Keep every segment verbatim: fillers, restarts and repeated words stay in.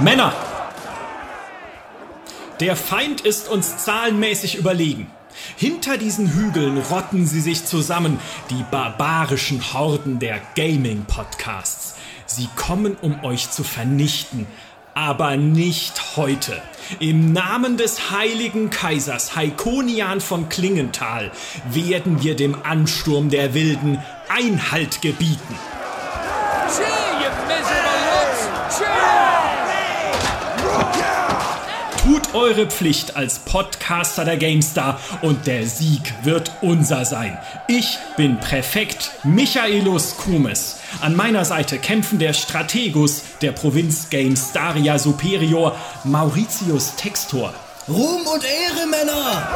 Männer! Der Feind ist uns zahlenmäßig überlegen. Hinter diesen Hügeln rotten sie sich zusammen, die barbarischen Horden der Gaming-Podcasts. Sie kommen, um euch zu vernichten, aber nicht heute. Im Namen des heiligen Kaisers Heikonian von Klingenthal werden wir dem Ansturm der Wilden Einhalt gebieten. Tut eure Pflicht als Podcaster der GameStar und der Sieg wird unser sein. Ich bin Präfekt Michaelus Kumes. An meiner Seite kämpfen der Strategus der Provinz GameStaria Superior, Mauritius Textor. Ruhm und Ehre, Männer!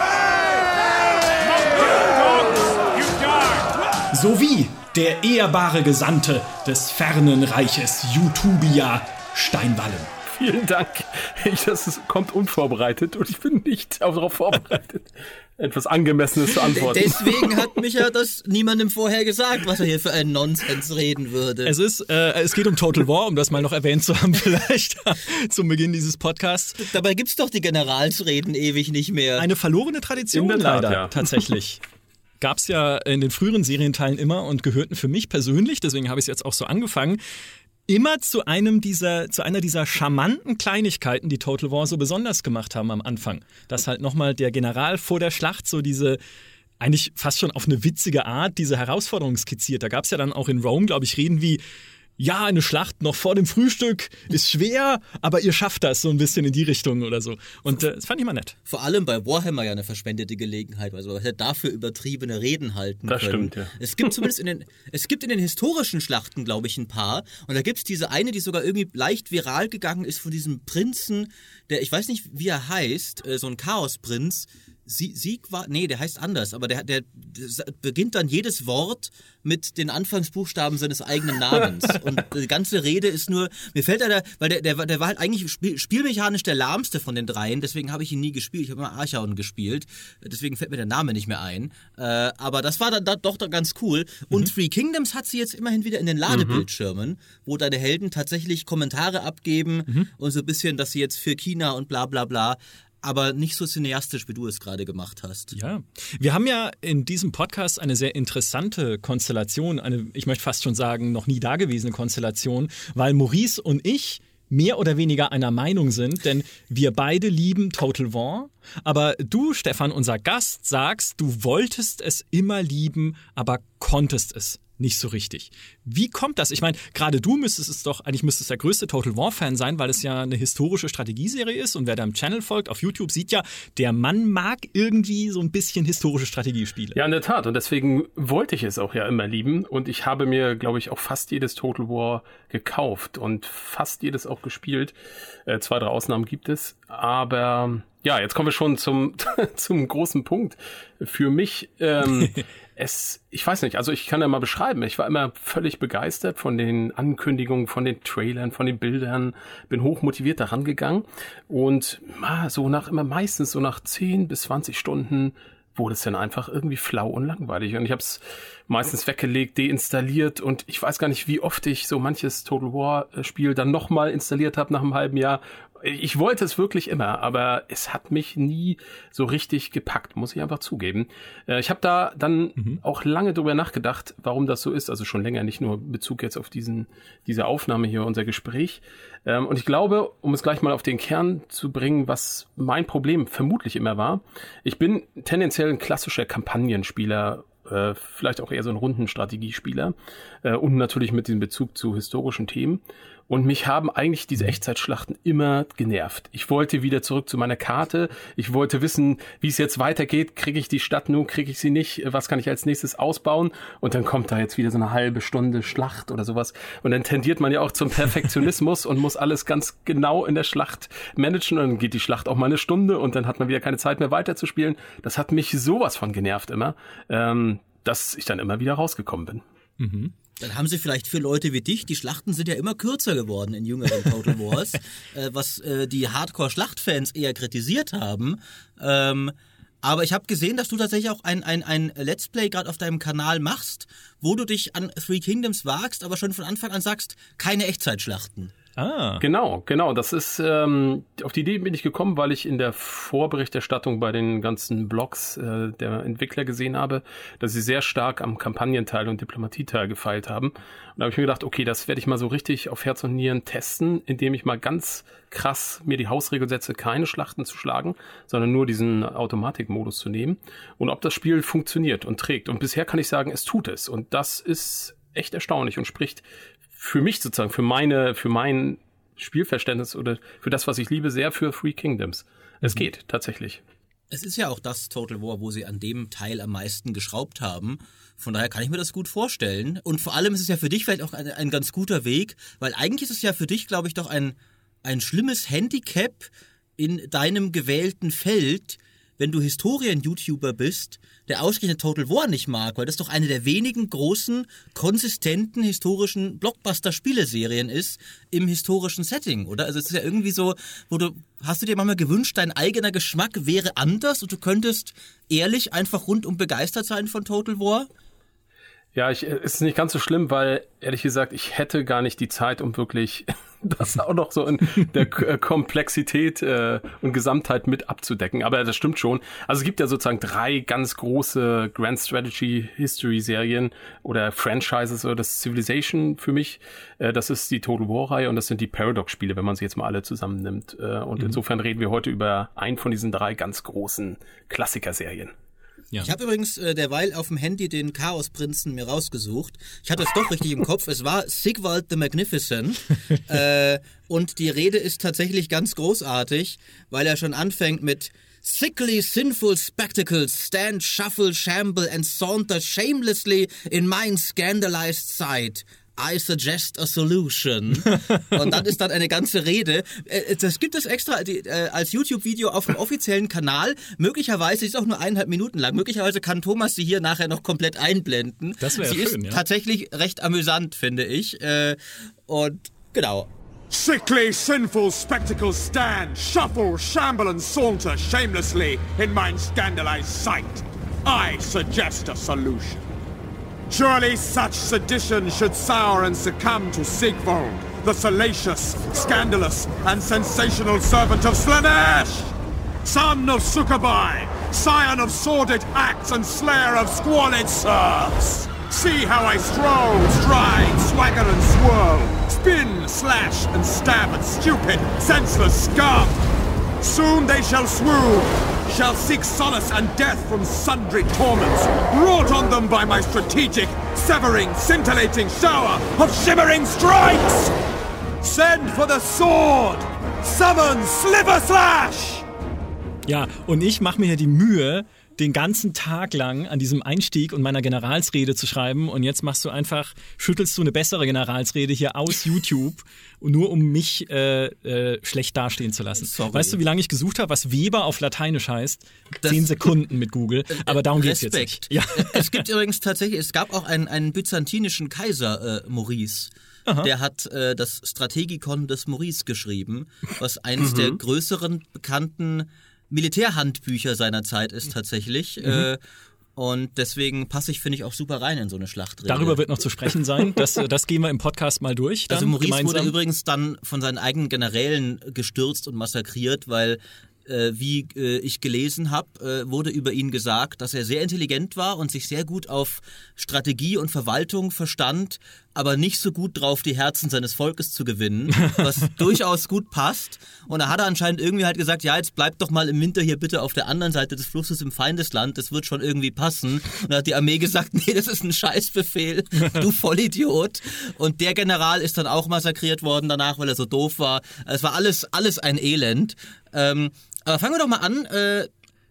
Sowie der ehrbare Gesandte des fernen Reiches Jutubia, Steinwallen. Vielen Dank. Ich, das ist, kommt unvorbereitet und ich bin nicht darauf vorbereitet, etwas Angemessenes zu antworten. Deswegen hat mich ja das niemandem vorher gesagt, was er hier für einen Nonsens reden würde. Es ist, äh, es geht um Total War, um das mal noch erwähnt zu haben vielleicht zum Beginn dieses Podcasts. Dabei gibt's doch die Generalsreden ewig nicht mehr. Eine verlorene Tradition Tat, leider, ja. Tatsächlich. Gab's ja in den früheren Serienteilen immer und gehörten für mich persönlich, deswegen habe ich es jetzt auch so angefangen, immer zu einem dieser, zu einer dieser charmanten Kleinigkeiten, die Total War so besonders gemacht haben am Anfang. Dass halt nochmal der General vor der Schlacht so diese, eigentlich fast schon auf eine witzige Art, diese Herausforderung skizziert. Da gab es ja dann auch in Rome, glaube ich, Reden wie, ja, eine Schlacht noch vor dem Frühstück ist schwer, aber ihr schafft das so ein bisschen in die Richtung oder so. Und äh, das fand ich mal nett. Vor allem bei Warhammer ja eine verschwendete Gelegenheit, also man hätte dafür übertriebene Reden halten das können. Das stimmt, ja. Es gibt zumindest in den, es gibt in den historischen Schlachten, glaube ich, ein paar. Und da gibt's diese eine, die sogar irgendwie leicht viral gegangen ist von diesem Prinzen, der, ich weiß nicht, wie er heißt, äh, so ein Chaosprinz. Sieg war, nee, der heißt anders, aber der, der, der beginnt dann jedes Wort mit den Anfangsbuchstaben seines eigenen Namens. Und die ganze Rede ist nur, mir fällt er da, weil der, der, der war halt eigentlich spiel, spielmechanisch der lahmste von den dreien, deswegen habe ich ihn nie gespielt. Ich habe immer Archaon gespielt, deswegen fällt mir der Name nicht mehr ein. Äh, aber das war dann da, doch da ganz cool. Und mhm. Three Kingdoms hat sie jetzt immerhin wieder in den Ladebildschirmen, mhm. wo deine Helden tatsächlich Kommentare abgeben mhm. und so ein bisschen, dass sie jetzt für China und bla bla bla. Aber nicht so cineastisch, wie du es gerade gemacht hast. Ja, wir haben ja in diesem Podcast eine sehr interessante Konstellation, eine, ich möchte fast schon sagen, noch nie dagewesene Konstellation, weil Maurice und ich mehr oder weniger einer Meinung sind, denn wir beide lieben Total War, aber du, Stefan, unser Gast, sagst, du wolltest es immer lieben, aber konntest es nicht so richtig. Wie kommt das? Ich meine, gerade du müsstest es doch, eigentlich müsstest der größte Total War-Fan sein, weil es ja eine historische Strategieserie ist und wer deinem Channel folgt auf YouTube sieht ja, der Mann mag irgendwie so ein bisschen historische Strategiespiele. Ja, in der Tat und deswegen wollte ich es auch ja immer lieben und ich habe mir, glaube ich, auch fast jedes Total War gekauft und fast jedes auch gespielt. Äh, zwei, drei Ausnahmen gibt es, aber ja, jetzt kommen wir schon zum, zum großen Punkt. Für mich, ähm, es, ich weiß nicht, also ich kann ja mal beschreiben, ich war immer völlig begeistert von den Ankündigungen, von den Trailern, von den Bildern, bin hochmotiviert daran gegangen und ah, so nach immer meistens so nach zehn bis zwanzig Stunden wurde es dann einfach irgendwie flau und langweilig und ich habe es meistens weggelegt, deinstalliert und ich weiß gar nicht, wie oft ich so manches Total War Spiel dann nochmal installiert habe nach einem halben Jahr. Ich wollte es wirklich immer, aber es hat mich nie so richtig gepackt, muss ich einfach zugeben. Ich habe da dann mhm. auch lange drüber nachgedacht, warum das so ist. Also schon länger, nicht nur in Bezug jetzt auf diesen diese Aufnahme hier, unser Gespräch. Und ich glaube, um es gleich mal auf den Kern zu bringen, was mein Problem vermutlich immer war, ich bin tendenziell ein klassischer Kampagnenspieler, vielleicht auch eher so ein Rundenstrategiespieler und natürlich mit diesem Bezug zu historischen Themen. Und mich haben eigentlich diese Echtzeitschlachten immer genervt. Ich wollte wieder zurück zu meiner Karte. Ich wollte wissen, wie es jetzt weitergeht. Kriege ich die Stadt nun, kriege ich sie nicht? Was kann ich als nächstes ausbauen? Und dann kommt da jetzt wieder so eine halbe Stunde Schlacht oder sowas. Und dann tendiert man ja auch zum Perfektionismus und muss alles ganz genau in der Schlacht managen. Und dann geht die Schlacht auch mal eine Stunde und dann hat man wieder keine Zeit mehr weiterzuspielen. Das hat mich sowas von genervt immer, ähm, dass ich dann immer wieder rausgekommen bin. Mhm. Dann haben sie vielleicht für Leute wie dich, die Schlachten sind ja immer kürzer geworden in jüngeren Total Wars, äh, was äh, die Hardcore-Schlachtfans eher kritisiert haben. Ähm, aber ich habe gesehen, dass du tatsächlich auch ein, ein, ein Let's Play gerade auf deinem Kanal machst, wo du dich an Three Kingdoms wagst, aber schon von Anfang an sagst, keine Echtzeitschlachten. Ah. Genau, genau. Das ist, ähm, auf die Idee bin ich gekommen, weil ich in der Vorberichterstattung bei den ganzen Blogs äh, der Entwickler gesehen habe, dass sie sehr stark am Kampagnenteil und Diplomatieteil gefeilt haben. Und da habe ich mir gedacht, okay, das werde ich mal so richtig auf Herz und Nieren testen, indem ich mal ganz krass mir die Hausregel setze, keine Schlachten zu schlagen, sondern nur diesen Automatikmodus zu nehmen. Und ob das Spiel funktioniert und trägt. Und bisher kann ich sagen, es tut es. Und das ist echt erstaunlich und spricht für mich sozusagen, für meine, für mein Spielverständnis oder für das, was ich liebe, sehr für Three Kingdoms. Es mhm. geht, tatsächlich. Es ist ja auch das Total War, wo sie an dem Teil am meisten geschraubt haben. Von daher kann ich mir das gut vorstellen. Und vor allem ist es ja für dich vielleicht auch ein, ein ganz guter Weg, weil eigentlich ist es ja für dich, glaube ich, doch ein, ein schlimmes Handicap in deinem gewählten Feld, wenn du Historien-YouTuber bist, der ausgerechnet Total War nicht mag, weil das doch eine der wenigen großen, konsistenten historischen Blockbuster-Spieleserien ist im historischen Setting, oder? Also es ist ja irgendwie so, wo du, hast du dir manchmal gewünscht, dein eigener Geschmack wäre anders und du könntest ehrlich einfach rundum begeistert sein von Total War? Ja, ich, es ist nicht ganz so schlimm, weil, ehrlich gesagt, ich hätte gar nicht die Zeit, um wirklich das auch noch so in der K- Komplexität äh, und Gesamtheit mit abzudecken. Aber das stimmt schon. Also es gibt ja sozusagen drei ganz große Grand Strategy History Serien oder Franchises oder das Civilization für mich. Äh, das ist die Total War Reihe und das sind die Paradox Spiele, wenn man sie jetzt mal alle zusammennimmt. Äh, und mhm. insofern reden wir heute über einen von diesen drei ganz großen Klassiker-Serien. Ja. Ich habe übrigens äh, derweil auf dem Handy den Chaosprinzen mir rausgesucht. Ich hatte es doch richtig im Kopf. Es war Sigvald the Magnificent. äh, und die Rede ist tatsächlich ganz großartig, weil er schon anfängt mit Sickly, sinful spectacles stand, shuffle, shamble and saunter shamelessly in mine scandalized sight. I suggest a solution. Und dann ist dann eine ganze Rede. Das gibt es extra als YouTube-Video auf dem offiziellen Kanal. Möglicherweise, sie ist auch nur eineinhalb Minuten lang. Möglicherweise kann Thomas sie hier nachher noch komplett einblenden. Das wäre Sie schön, ist ja. tatsächlich recht amüsant, finde ich. Und genau. Sickly, sinful spectacles stand, shuffle, shamble and saunter shamelessly in mine scandalized sight. I suggest a solution. Surely such sedition should sour and succumb to Sigvald, the salacious, scandalous, and sensational servant of Slaanesh! Son of Succubi, scion of sordid acts and slayer of squalid serfs! See how I stroll, stride, swagger and swirl, spin, slash and stab at stupid, senseless scum! Soon they shall swoon, shall seek solace and death from sundry torments, wrought on them by my strategic, severing, scintillating shower of shimmering strikes! Send for the sword! Summon Sliver Slash! Ja, und ich mache mir hier die Mühe, den ganzen Tag lang an diesem Einstieg und meiner Generalsrede zu schreiben und jetzt machst du einfach, schüttelst du eine bessere Generalsrede hier aus YouTube, nur um mich äh, äh, schlecht dastehen zu lassen. Sorry. Weißt du, wie lange ich gesucht habe, was Weber auf Lateinisch heißt? Das Zehn Sekunden mit Google, aber darum geht es jetzt nicht. Ja. Es gibt übrigens tatsächlich, es gab auch einen, einen byzantinischen Kaiser, äh, Maurice. Aha. Der hat äh, das Strategikon des Maurice geschrieben, was eines mhm. der größeren bekannten Militärhandbücher seiner Zeit ist tatsächlich. Mhm. Äh, und deswegen passe ich, finde ich, auch super rein in so eine Schlachtrede. Darüber wird noch zu sprechen sein. Das, das gehen wir im Podcast mal durch. Also Maurice gemeinsam. wurde übrigens dann von seinen eigenen Generälen gestürzt und massakriert, weil äh, wie äh, ich gelesen habe, äh, wurde über ihn gesagt, dass er sehr intelligent war und sich sehr gut auf Strategie und Verwaltung verstand, aber nicht so gut drauf, die Herzen seines Volkes zu gewinnen, was durchaus gut passt. Und da hat er anscheinend irgendwie halt gesagt, ja, jetzt bleibt doch mal im Winter hier bitte auf der anderen Seite des Flusses im Feindesland, das wird schon irgendwie passen. Und da hat die Armee gesagt, nee, das ist ein Scheißbefehl, du Vollidiot. Und der General ist dann auch massakriert worden danach, weil er so doof war. Es war alles, alles ein Elend. Ähm, aber fangen wir doch mal an, äh,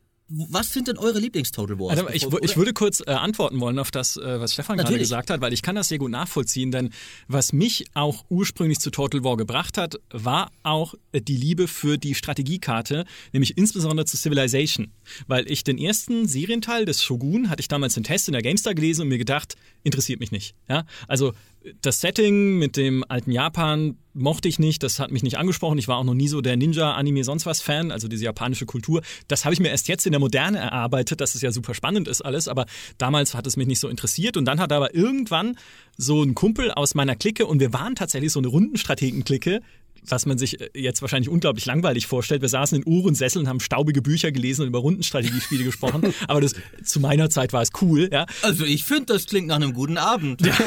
was sind denn eure Lieblings-Total Wars? Also ich, ich würde kurz äh, antworten wollen auf das, äh, was Stefan Natürlich. gerade gesagt hat, weil ich kann das sehr gut nachvollziehen, denn was mich auch ursprünglich zu Total War gebracht hat, war auch äh, die Liebe für die Strategiekarte, nämlich insbesondere zu Civilization, weil ich den ersten Serienteil des Shogun hatte ich damals im Test in der GameStar gelesen und mir gedacht, interessiert mich nicht. Ja? Also das Setting mit dem alten Japan mochte ich nicht, das hat mich nicht angesprochen. Ich war auch noch nie so der Ninja-Anime sonst was Fan, also diese japanische Kultur. Das habe ich mir erst jetzt in der Moderne erarbeitet, dass es ja super spannend ist alles, aber damals hat es mich nicht so interessiert. Und dann hat aber irgendwann so ein Kumpel aus meiner Clique, und wir waren tatsächlich so eine Rundenstrategen-Clique, was man sich jetzt wahrscheinlich unglaublich langweilig vorstellt. Wir saßen in Uhrensesseln und haben staubige Bücher gelesen und über Rundenstrategiespiele gesprochen. Aber das, zu meiner Zeit war es cool. Ja. Also ich finde, das klingt nach einem guten Abend. Ja.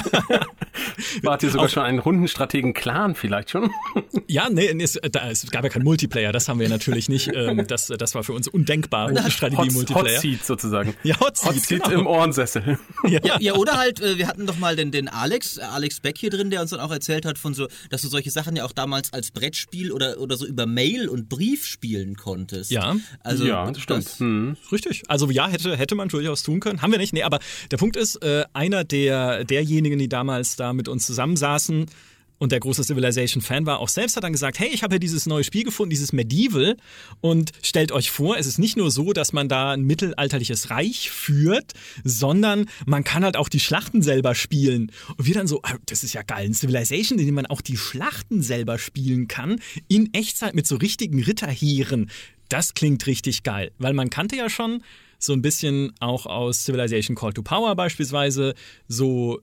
Wart ihr sogar Auch, schon einen Rundenstrategen-Clan vielleicht schon? Ja, nee, es, da, es gab ja keinen Multiplayer. Das haben wir natürlich nicht. Das, das war für uns undenkbar. Rundenstrategie-Multiplayer. Hot Seat sozusagen. Ja, Hot Seat, Hot Seat genau. im Ohrensessel. Ja. Ja, ja, oder halt, wir hatten doch mal den, den Alex, Alex Beck hier drin, der uns dann auch erzählt hat, von so, dass du solche Sachen ja auch damals als Brettspiel oder, oder so über Mail und Brief spielen konntest. Ja, also, ja das stimmt. Das, hm. Richtig. Also ja, hätte, hätte man durchaus tun können. Haben wir nicht. Nee, aber der Punkt ist, äh, einer der derjenigen, die damals da mit uns zusammensaßen und der große Civilization-Fan war, auch selbst hat dann gesagt, hey, ich habe ja dieses neue Spiel gefunden, dieses Medieval, und stellt euch vor, es ist nicht nur so, dass man da ein mittelalterliches Reich führt, sondern man kann halt auch die Schlachten selber spielen. Und wir dann so, das ist ja geil, ein Civilization, in dem man auch die Schlachten selber spielen kann, in Echtzeit mit so richtigen Ritterheeren. Das klingt richtig geil, weil man kannte ja schon so ein bisschen auch aus Civilization Call to Power beispielsweise so,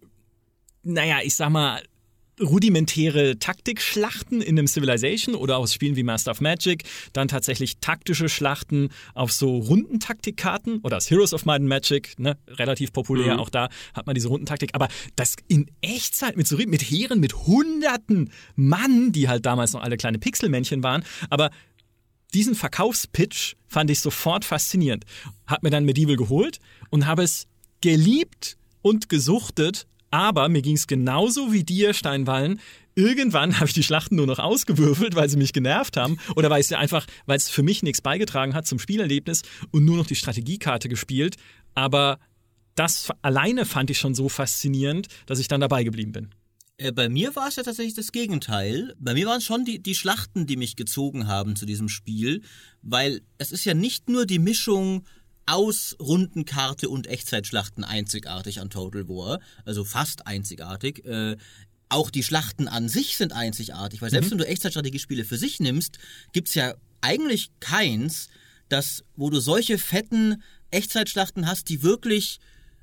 naja, ich sag mal, rudimentäre Taktikschlachten in einem Civilization oder aus Spielen wie Master of Magic, dann tatsächlich taktische Schlachten auf so Rundentaktikkarten oder aus Heroes of Might and Magic, ne, relativ populär, mhm. Auch da hat man diese Rundentaktik, aber das in Echtzeit mit so mit Heeren, mit hunderten Mann, die halt damals noch alle kleine Pixelmännchen waren, aber diesen Verkaufspitch fand ich sofort faszinierend. Hab mir dann Medieval geholt und habe es geliebt und gesuchtet. Aber mir ging es genauso wie dir, Steinwallen. Irgendwann habe ich die Schlachten nur noch ausgewürfelt, weil sie mich genervt haben. Oder weil es ja einfach, weil es für mich nichts beigetragen hat zum Spielerlebnis und nur noch die Strategiekarte gespielt. Aber das alleine fand ich schon so faszinierend, dass ich dann dabei geblieben bin. Äh, bei mir war es ja tatsächlich das Gegenteil. Bei mir waren es schon die, die Schlachten, die mich gezogen haben zu diesem Spiel. Weil es ist ja nicht nur die Mischung aus Rundenkarte und Echtzeitschlachten einzigartig an Total War, also fast einzigartig. Äh, auch die Schlachten an sich sind einzigartig, weil selbst mhm. wenn du Echtzeitstrategiespiele für sich nimmst, gibt's ja eigentlich keins, das, wo du solche fetten Echtzeitschlachten hast, die wirklich,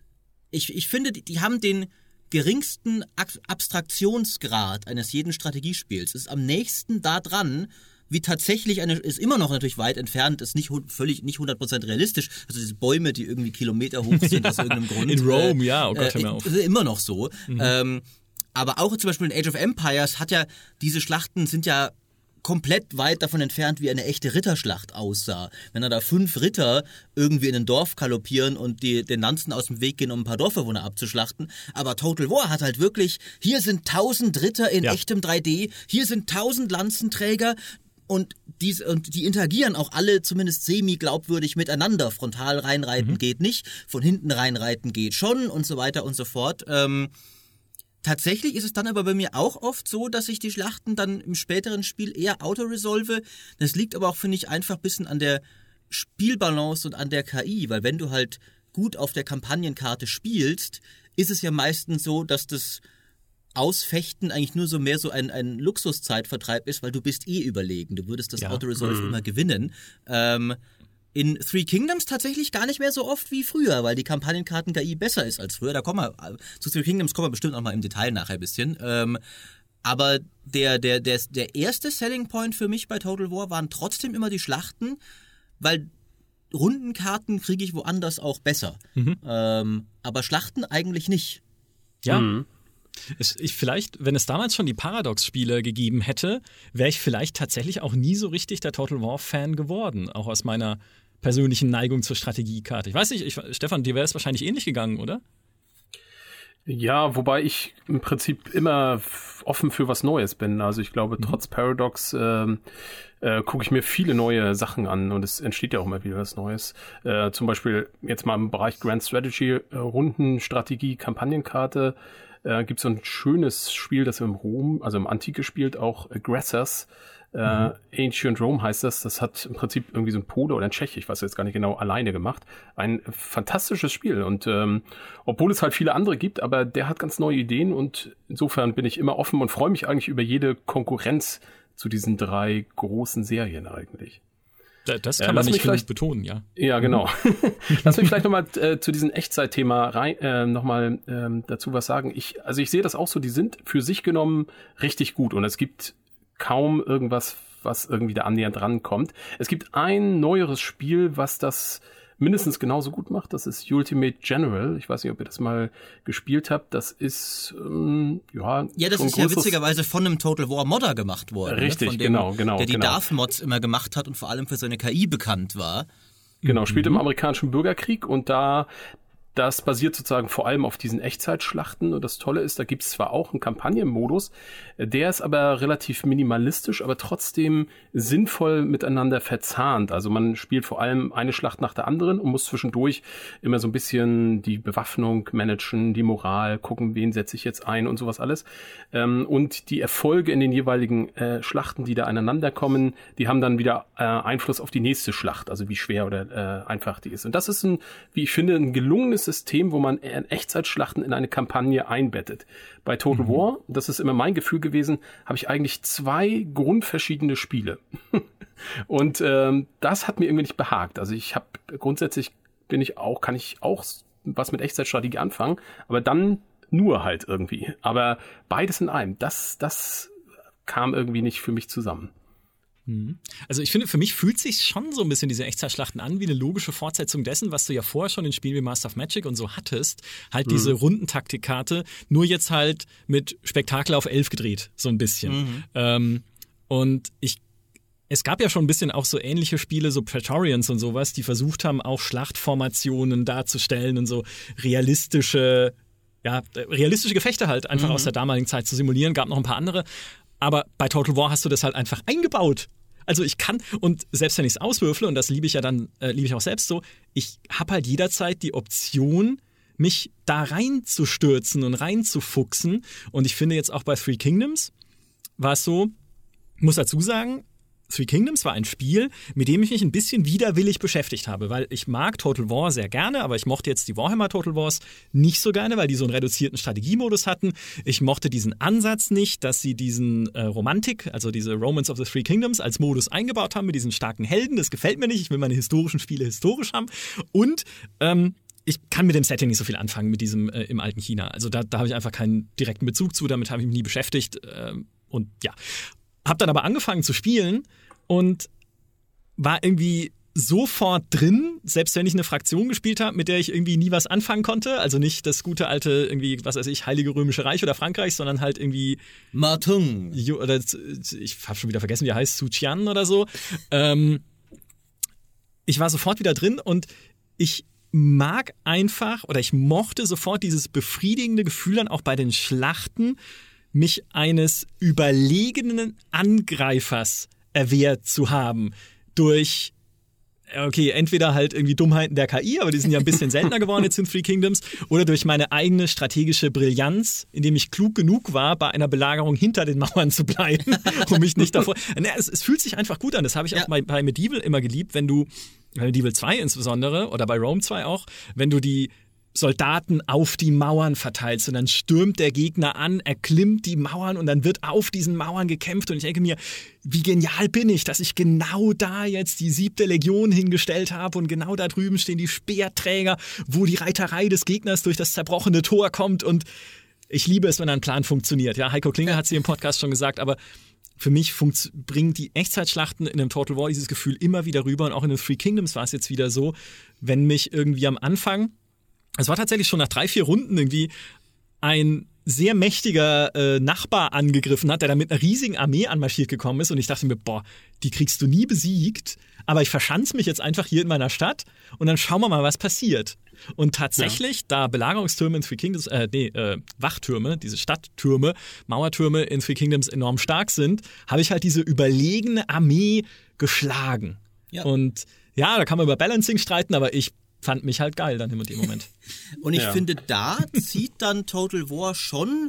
ich, ich finde, die, die haben den geringsten Abstraktionsgrad eines jeden Strategiespiels. Es ist am nächsten da dran, wie tatsächlich eine, ist immer noch natürlich weit entfernt, ist nicht völlig, nicht hundert Prozent realistisch. Also diese Bäume, die irgendwie Kilometer hoch sind aus irgendeinem Grund. In Rome, äh, ja, oh Gott, hör mir auf. Äh, immer noch so. Mhm. Ähm, aber auch zum Beispiel in Age of Empires hat ja, diese Schlachten sind ja komplett weit davon entfernt, wie eine echte Ritterschlacht aussah. Wenn da fünf Ritter irgendwie in ein Dorf galoppieren und die, den Lanzen aus dem Weg gehen, um ein paar Dorfbewohner abzuschlachten. Aber Total War hat halt wirklich, hier sind tausend Ritter in ja. echtem drei D, hier sind tausend Lanzenträger, und die, und die interagieren auch alle zumindest semi-glaubwürdig miteinander. Frontal reinreiten mhm. geht nicht, von hinten reinreiten geht schon und so weiter und so fort. Ähm, tatsächlich ist es dann aber bei mir auch oft so, dass ich die Schlachten dann im späteren Spiel eher auto-resolve. Das liegt aber auch, finde ich, einfach ein bisschen an der Spielbalance und an der K I, weil wenn du halt gut auf der Kampagnenkarte spielst, ist es ja meistens so, dass das Ausfechten eigentlich nur so mehr so ein, ein Luxuszeitvertreib ist, weil du bist eh überlegen. Du würdest das ja. Auto-Resolve mhm. immer gewinnen. Ähm, in Three Kingdoms tatsächlich gar nicht mehr so oft wie früher, weil die Kampagnenkarten-K I besser ist als früher. Da kommen wir, zu Three Kingdoms kommen wir bestimmt auch mal im Detail nachher ein bisschen. Ähm, aber der, der, der, der erste Selling Point für mich bei Total War waren trotzdem immer die Schlachten, weil Rundenkarten kriege ich woanders auch besser. Mhm. Ähm, aber Schlachten eigentlich nicht. Ja. Mhm. Es, ich, vielleicht, wenn es damals schon die Paradox-Spiele gegeben hätte, wäre ich vielleicht tatsächlich auch nie so richtig der Total War-Fan geworden. Auch aus meiner persönlichen Neigung zur Strategiekarte. Ich weiß nicht, ich, Stefan, dir wäre es wahrscheinlich ähnlich gegangen, oder? Ja, wobei ich im Prinzip immer offen für was Neues bin. Also ich glaube, trotz Paradox äh, äh, gucke ich mir viele neue Sachen an und es entsteht ja auch immer wieder was Neues. Äh, zum Beispiel jetzt mal im Bereich Grand Strategy, äh, Rundenstrategie, Kampagnenkarte. Äh, gibt es so ein schönes Spiel, das im Rom, also im Antike spielt, auch Aggressors. Äh, Ancient Rome heißt das. Das hat im Prinzip irgendwie so ein Pole oder ein Tscheche, ich weiß jetzt gar nicht genau, alleine gemacht. Ein fantastisches Spiel. Und ähm, obwohl es halt viele andere gibt, aber der hat ganz neue Ideen und insofern bin ich immer offen und freue mich eigentlich über jede Konkurrenz zu diesen drei großen Serien eigentlich. Das kann äh, man nicht vielleicht betonen, ja. Ja, genau. Lass mich vielleicht nochmal äh, zu diesem Echtzeitthema rein, äh, nochmal ähm, dazu was sagen. Ich, also ich sehe das auch so, die sind für sich genommen richtig gut und es gibt kaum irgendwas, was irgendwie da annähernd rankommt. Es gibt ein neueres Spiel, was das mindestens genauso gut macht. Das ist Ultimate General. Ich weiß nicht, ob ihr das mal gespielt habt. Das ist, ähm, ja... Ja, das ist ja witzigerweise von einem Total War Modder gemacht worden. Richtig, ne? Von dem, genau, genau. Der die genau. Darth-Mods immer gemacht hat und vor allem für seine K I bekannt war. Genau, spielt mhm. im amerikanischen Bürgerkrieg und da... Das basiert sozusagen vor allem auf diesen Echtzeitschlachten und das Tolle ist, da gibt es zwar auch einen Kampagnenmodus, der ist aber relativ minimalistisch, aber trotzdem sinnvoll miteinander verzahnt. Also man spielt vor allem eine Schlacht nach der anderen und muss zwischendurch immer so ein bisschen die Bewaffnung managen, die Moral, gucken, wen setze ich jetzt ein und sowas alles. Und die Erfolge in den jeweiligen Schlachten, die da aneinander kommen, die haben dann wieder Einfluss auf die nächste Schlacht, also wie schwer oder einfach die ist. Und das ist ein, wie ich finde, ein gelungenes System, wo man Echtzeitschlachten in eine Kampagne einbettet. Bei Total mhm. War, das ist immer mein Gefühl gewesen, habe ich eigentlich zwei grundverschiedene Spiele. Und ähm, das hat mir irgendwie nicht behagt. Also ich habe grundsätzlich bin ich auch, kann ich auch was mit Echtzeitstrategie anfangen, aber dann nur halt irgendwie. Aber beides in einem, das, das kam irgendwie nicht für mich zusammen. Also ich finde, für mich fühlt sich schon so ein bisschen diese Echtzeitschlachten an wie eine logische Fortsetzung dessen, was du ja vorher schon in Spielen wie Master of Magic und so hattest. Halt mhm. diese Rundentaktikkarte, nur jetzt halt mit Spektakel auf elf gedreht, so ein bisschen. Mhm. Ähm, und ich Es gab ja schon ein bisschen auch so ähnliche Spiele, so Praetorians und sowas, die versucht haben, auch Schlachtformationen darzustellen und so realistische, ja, realistische Gefechte halt einfach mhm. aus der damaligen Zeit zu simulieren. Gab noch ein paar andere. Aber bei Total War hast du das halt einfach eingebaut. Also ich kann, und selbst wenn ich es auswürfle, und das liebe ich ja dann, äh, liebe ich auch selbst so, ich habe halt jederzeit die Option, mich da reinzustürzen und reinzufuchsen. Und ich finde jetzt auch bei Three Kingdoms war es so, muss dazu sagen, Three Kingdoms war ein Spiel, mit dem ich mich ein bisschen widerwillig beschäftigt habe, weil ich mag Total War sehr gerne, aber ich mochte jetzt die Warhammer Total Wars nicht so gerne, weil die so einen reduzierten Strategiemodus hatten. Ich mochte diesen Ansatz nicht, dass sie diesen äh, Romantik, also diese Romance of the Three Kingdoms als Modus eingebaut haben mit diesen starken Helden. Das gefällt mir nicht. Ich will meine historischen Spiele historisch haben. Und ähm, ich kann mit dem Setting nicht so viel anfangen, mit diesem äh, im alten China. Also da, da habe ich einfach keinen direkten Bezug zu, damit habe ich mich nie beschäftigt. Äh, und ja, habe dann aber angefangen zu spielen und war irgendwie sofort drin, selbst wenn ich eine Fraktion gespielt habe, mit der ich irgendwie nie was anfangen konnte. Also nicht das gute alte, irgendwie, was weiß ich, Heilige Römische Reich oder Frankreich, sondern halt irgendwie Martung. Oder ich habe schon wieder vergessen, wie er heißt, Suqian oder so. Ähm, ich war sofort wieder drin und ich mag einfach, oder ich mochte sofort dieses befriedigende Gefühl dann auch bei den Schlachten, mich eines überlegenen Angreifers erwehrt zu haben. Durch, okay, entweder halt irgendwie Dummheiten der K I, aber die sind ja ein bisschen seltener geworden jetzt in Three Kingdoms, oder durch meine eigene strategische Brillanz, indem ich klug genug war, bei einer Belagerung hinter den Mauern zu bleiben, um mich nicht davor... Naja, es, es fühlt sich einfach gut an. Das habe ich ja auch bei, bei Medieval immer geliebt, wenn du, bei Medieval zwei insbesondere, oder bei Rome zwei auch, wenn du die Soldaten auf die Mauern verteilst und dann stürmt der Gegner an, erklimmt die Mauern und dann wird auf diesen Mauern gekämpft und ich denke mir, wie genial bin ich, dass ich genau da jetzt die siebte Legion hingestellt habe und genau da drüben stehen die Speerträger, wo die Reiterei des Gegners durch das zerbrochene Tor kommt und ich liebe es, wenn ein Plan funktioniert. Ja, Heiko Klinger hat es hier im Podcast schon gesagt, aber für mich funkt, bringen die Echtzeitschlachten in einem Total War dieses Gefühl immer wieder rüber und auch in den Three Kingdoms war es jetzt wieder so, wenn mich irgendwie am Anfang, es war tatsächlich schon nach drei, vier Runden irgendwie ein sehr mächtiger äh, Nachbar angegriffen hat, der da mit einer riesigen Armee anmarschiert gekommen ist und ich dachte mir, boah, die kriegst du nie besiegt, aber ich verschanze mich jetzt einfach hier in meiner Stadt und dann schauen wir mal, was passiert. Und tatsächlich, ja. da Belagerungstürme in Three Kingdoms, äh, nee, äh, Wachtürme, diese Stadttürme, Mauertürme in Three Kingdoms enorm stark sind, habe ich halt diese überlegene Armee geschlagen. Ja. Und ja, da kann man über Balancing streiten, aber ich fand mich halt geil dann in dem Moment. Und ich ja. finde, da zieht dann Total War schon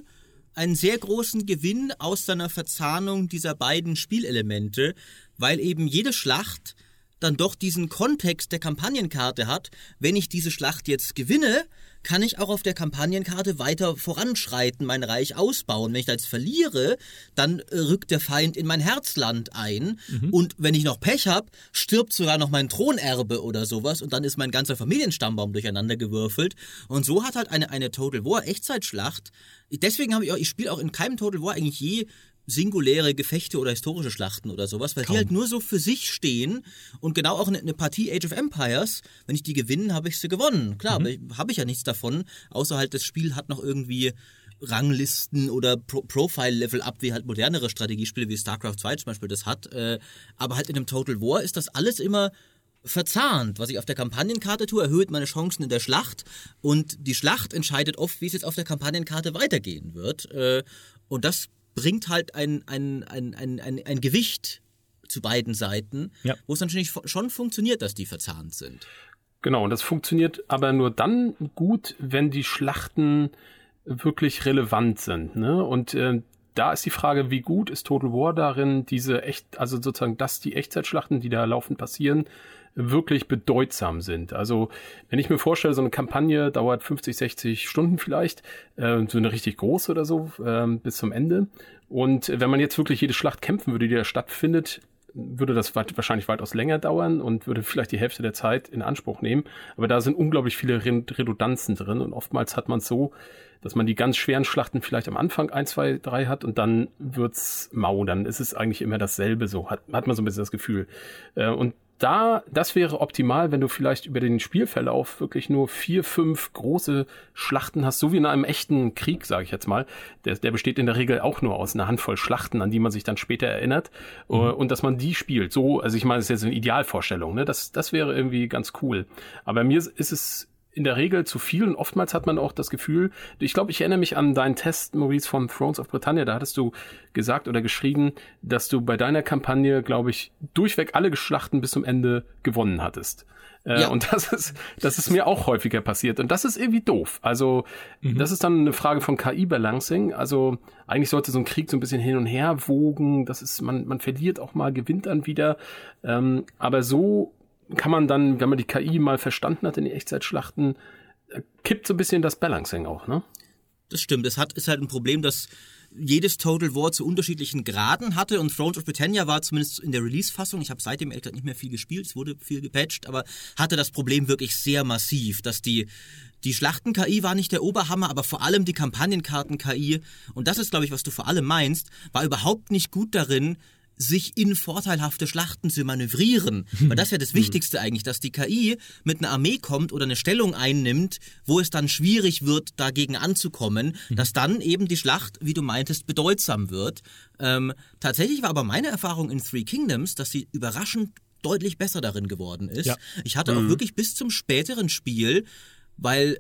einen sehr großen Gewinn aus seiner Verzahnung dieser beiden Spielelemente, weil eben jede Schlacht dann doch diesen Kontext der Kampagnenkarte hat. Wenn ich diese Schlacht jetzt gewinne, kann ich auch auf der Kampagnenkarte weiter voranschreiten, mein Reich ausbauen. Wenn ich da jetzt verliere, dann äh, rückt der Feind in mein Herzland ein. Mhm. Und wenn ich noch Pech habe, stirbt sogar noch mein Thronerbe oder sowas und dann ist mein ganzer Familienstammbaum durcheinander gewürfelt. Und so hat halt eine, eine Total War Echtzeitschlacht, deswegen habe ich auch, ich spiele auch in keinem Total War eigentlich je singuläre Gefechte oder historische Schlachten oder sowas, weil Kaum. die halt nur so für sich stehen und genau auch eine, eine Partie Age of Empires, wenn ich die gewinne, habe ich sie gewonnen. Klar, mhm. aber habe ich ja nichts davon, außer halt das Spiel hat noch irgendwie Ranglisten oder Pro- Profile-Level-Up, wie halt modernere Strategiespiele wie StarCraft zwei zum Beispiel das hat, äh, aber halt in einem Total War ist das alles immer verzahnt. Was ich auf der Kampagnenkarte tue, erhöht meine Chancen in der Schlacht und die Schlacht entscheidet oft, wie es jetzt auf der Kampagnenkarte weitergehen wird äh, und das bringt halt ein, ein, ein, ein, ein, ein Gewicht zu beiden Seiten, ja. wo es natürlich schon funktioniert, dass die verzahnt sind. Genau, und das funktioniert aber nur dann gut, wenn die Schlachten wirklich relevant sind. Ne? Und äh, da ist die Frage, wie gut ist Total War darin, diese echt, also sozusagen, dass die Echtzeitschlachten, die da laufend passieren, wirklich bedeutsam sind. Also wenn ich mir vorstelle, so eine Kampagne dauert fünfzig, sechzig Stunden vielleicht, äh, so eine richtig große oder so, äh, bis zum Ende. Und wenn man jetzt wirklich jede Schlacht kämpfen würde, die da stattfindet, würde das weit, wahrscheinlich weitaus länger dauern und würde vielleicht die Hälfte der Zeit in Anspruch nehmen. Aber da sind unglaublich viele Redundanzen drin und oftmals hat man es so, dass man die ganz schweren Schlachten vielleicht am Anfang eins, zwei, drei hat und dann wird's mau, dann ist es eigentlich immer dasselbe so, hat, hat man so ein bisschen das Gefühl. Äh, und Da, das wäre optimal, wenn du vielleicht über den Spielverlauf wirklich nur vier, fünf große Schlachten hast, so wie in einem echten Krieg, sage ich jetzt mal. Der, der besteht in der Regel auch nur aus einer Handvoll Schlachten, an die man sich dann später erinnert. Mhm. Und dass man die spielt. So, also ich meine, das ist jetzt eine Idealvorstellung, ne? Das, das wäre irgendwie ganz cool. Aber mir ist es in der Regel zu viel und oftmals hat man auch das Gefühl, ich glaube, ich erinnere mich an deinen Test, Maurice, von Thrones of Britannia, da hattest du gesagt oder geschrieben, dass du bei deiner Kampagne, glaube ich, durchweg alle Schlachten bis zum Ende gewonnen hattest. Äh, ja. Und das ist, das ist mir auch häufiger passiert und das ist irgendwie doof. Also mhm. das ist dann eine Frage von K I-Balancing, also eigentlich sollte so ein Krieg so ein bisschen hin und her wogen, das ist, man, man verliert auch mal, gewinnt dann wieder, ähm, aber so kann man dann, wenn man die K I mal verstanden hat in die Echtzeitschlachten, kippt so ein bisschen das Balancing auch, ne? Das stimmt. Es hat, ist halt ein Problem, dass jedes Total War zu unterschiedlichen Graden hatte und Thrones of Britannia war zumindest in der Release-Fassung, ich habe seitdem ehrlich gesagt nicht mehr viel gespielt, es wurde viel gepatcht, aber hatte das Problem wirklich sehr massiv, dass die Die Schlachten-K I war nicht der Oberhammer, aber vor allem die Kampagnenkarten-K I, und das ist, glaube ich, was du vor allem meinst, war überhaupt nicht gut darin, sich in vorteilhafte Schlachten zu manövrieren. Weil das ist ja das Wichtigste eigentlich, dass die K I mit einer Armee kommt oder eine Stellung einnimmt, wo es dann schwierig wird, dagegen anzukommen, dass dann eben die Schlacht, wie du meintest, bedeutsam wird. Ähm, tatsächlich war aber meine Erfahrung in Three Kingdoms, dass sie überraschend deutlich besser darin geworden ist. Ja. Ich hatte mhm. auch wirklich bis zum späteren Spiel, weil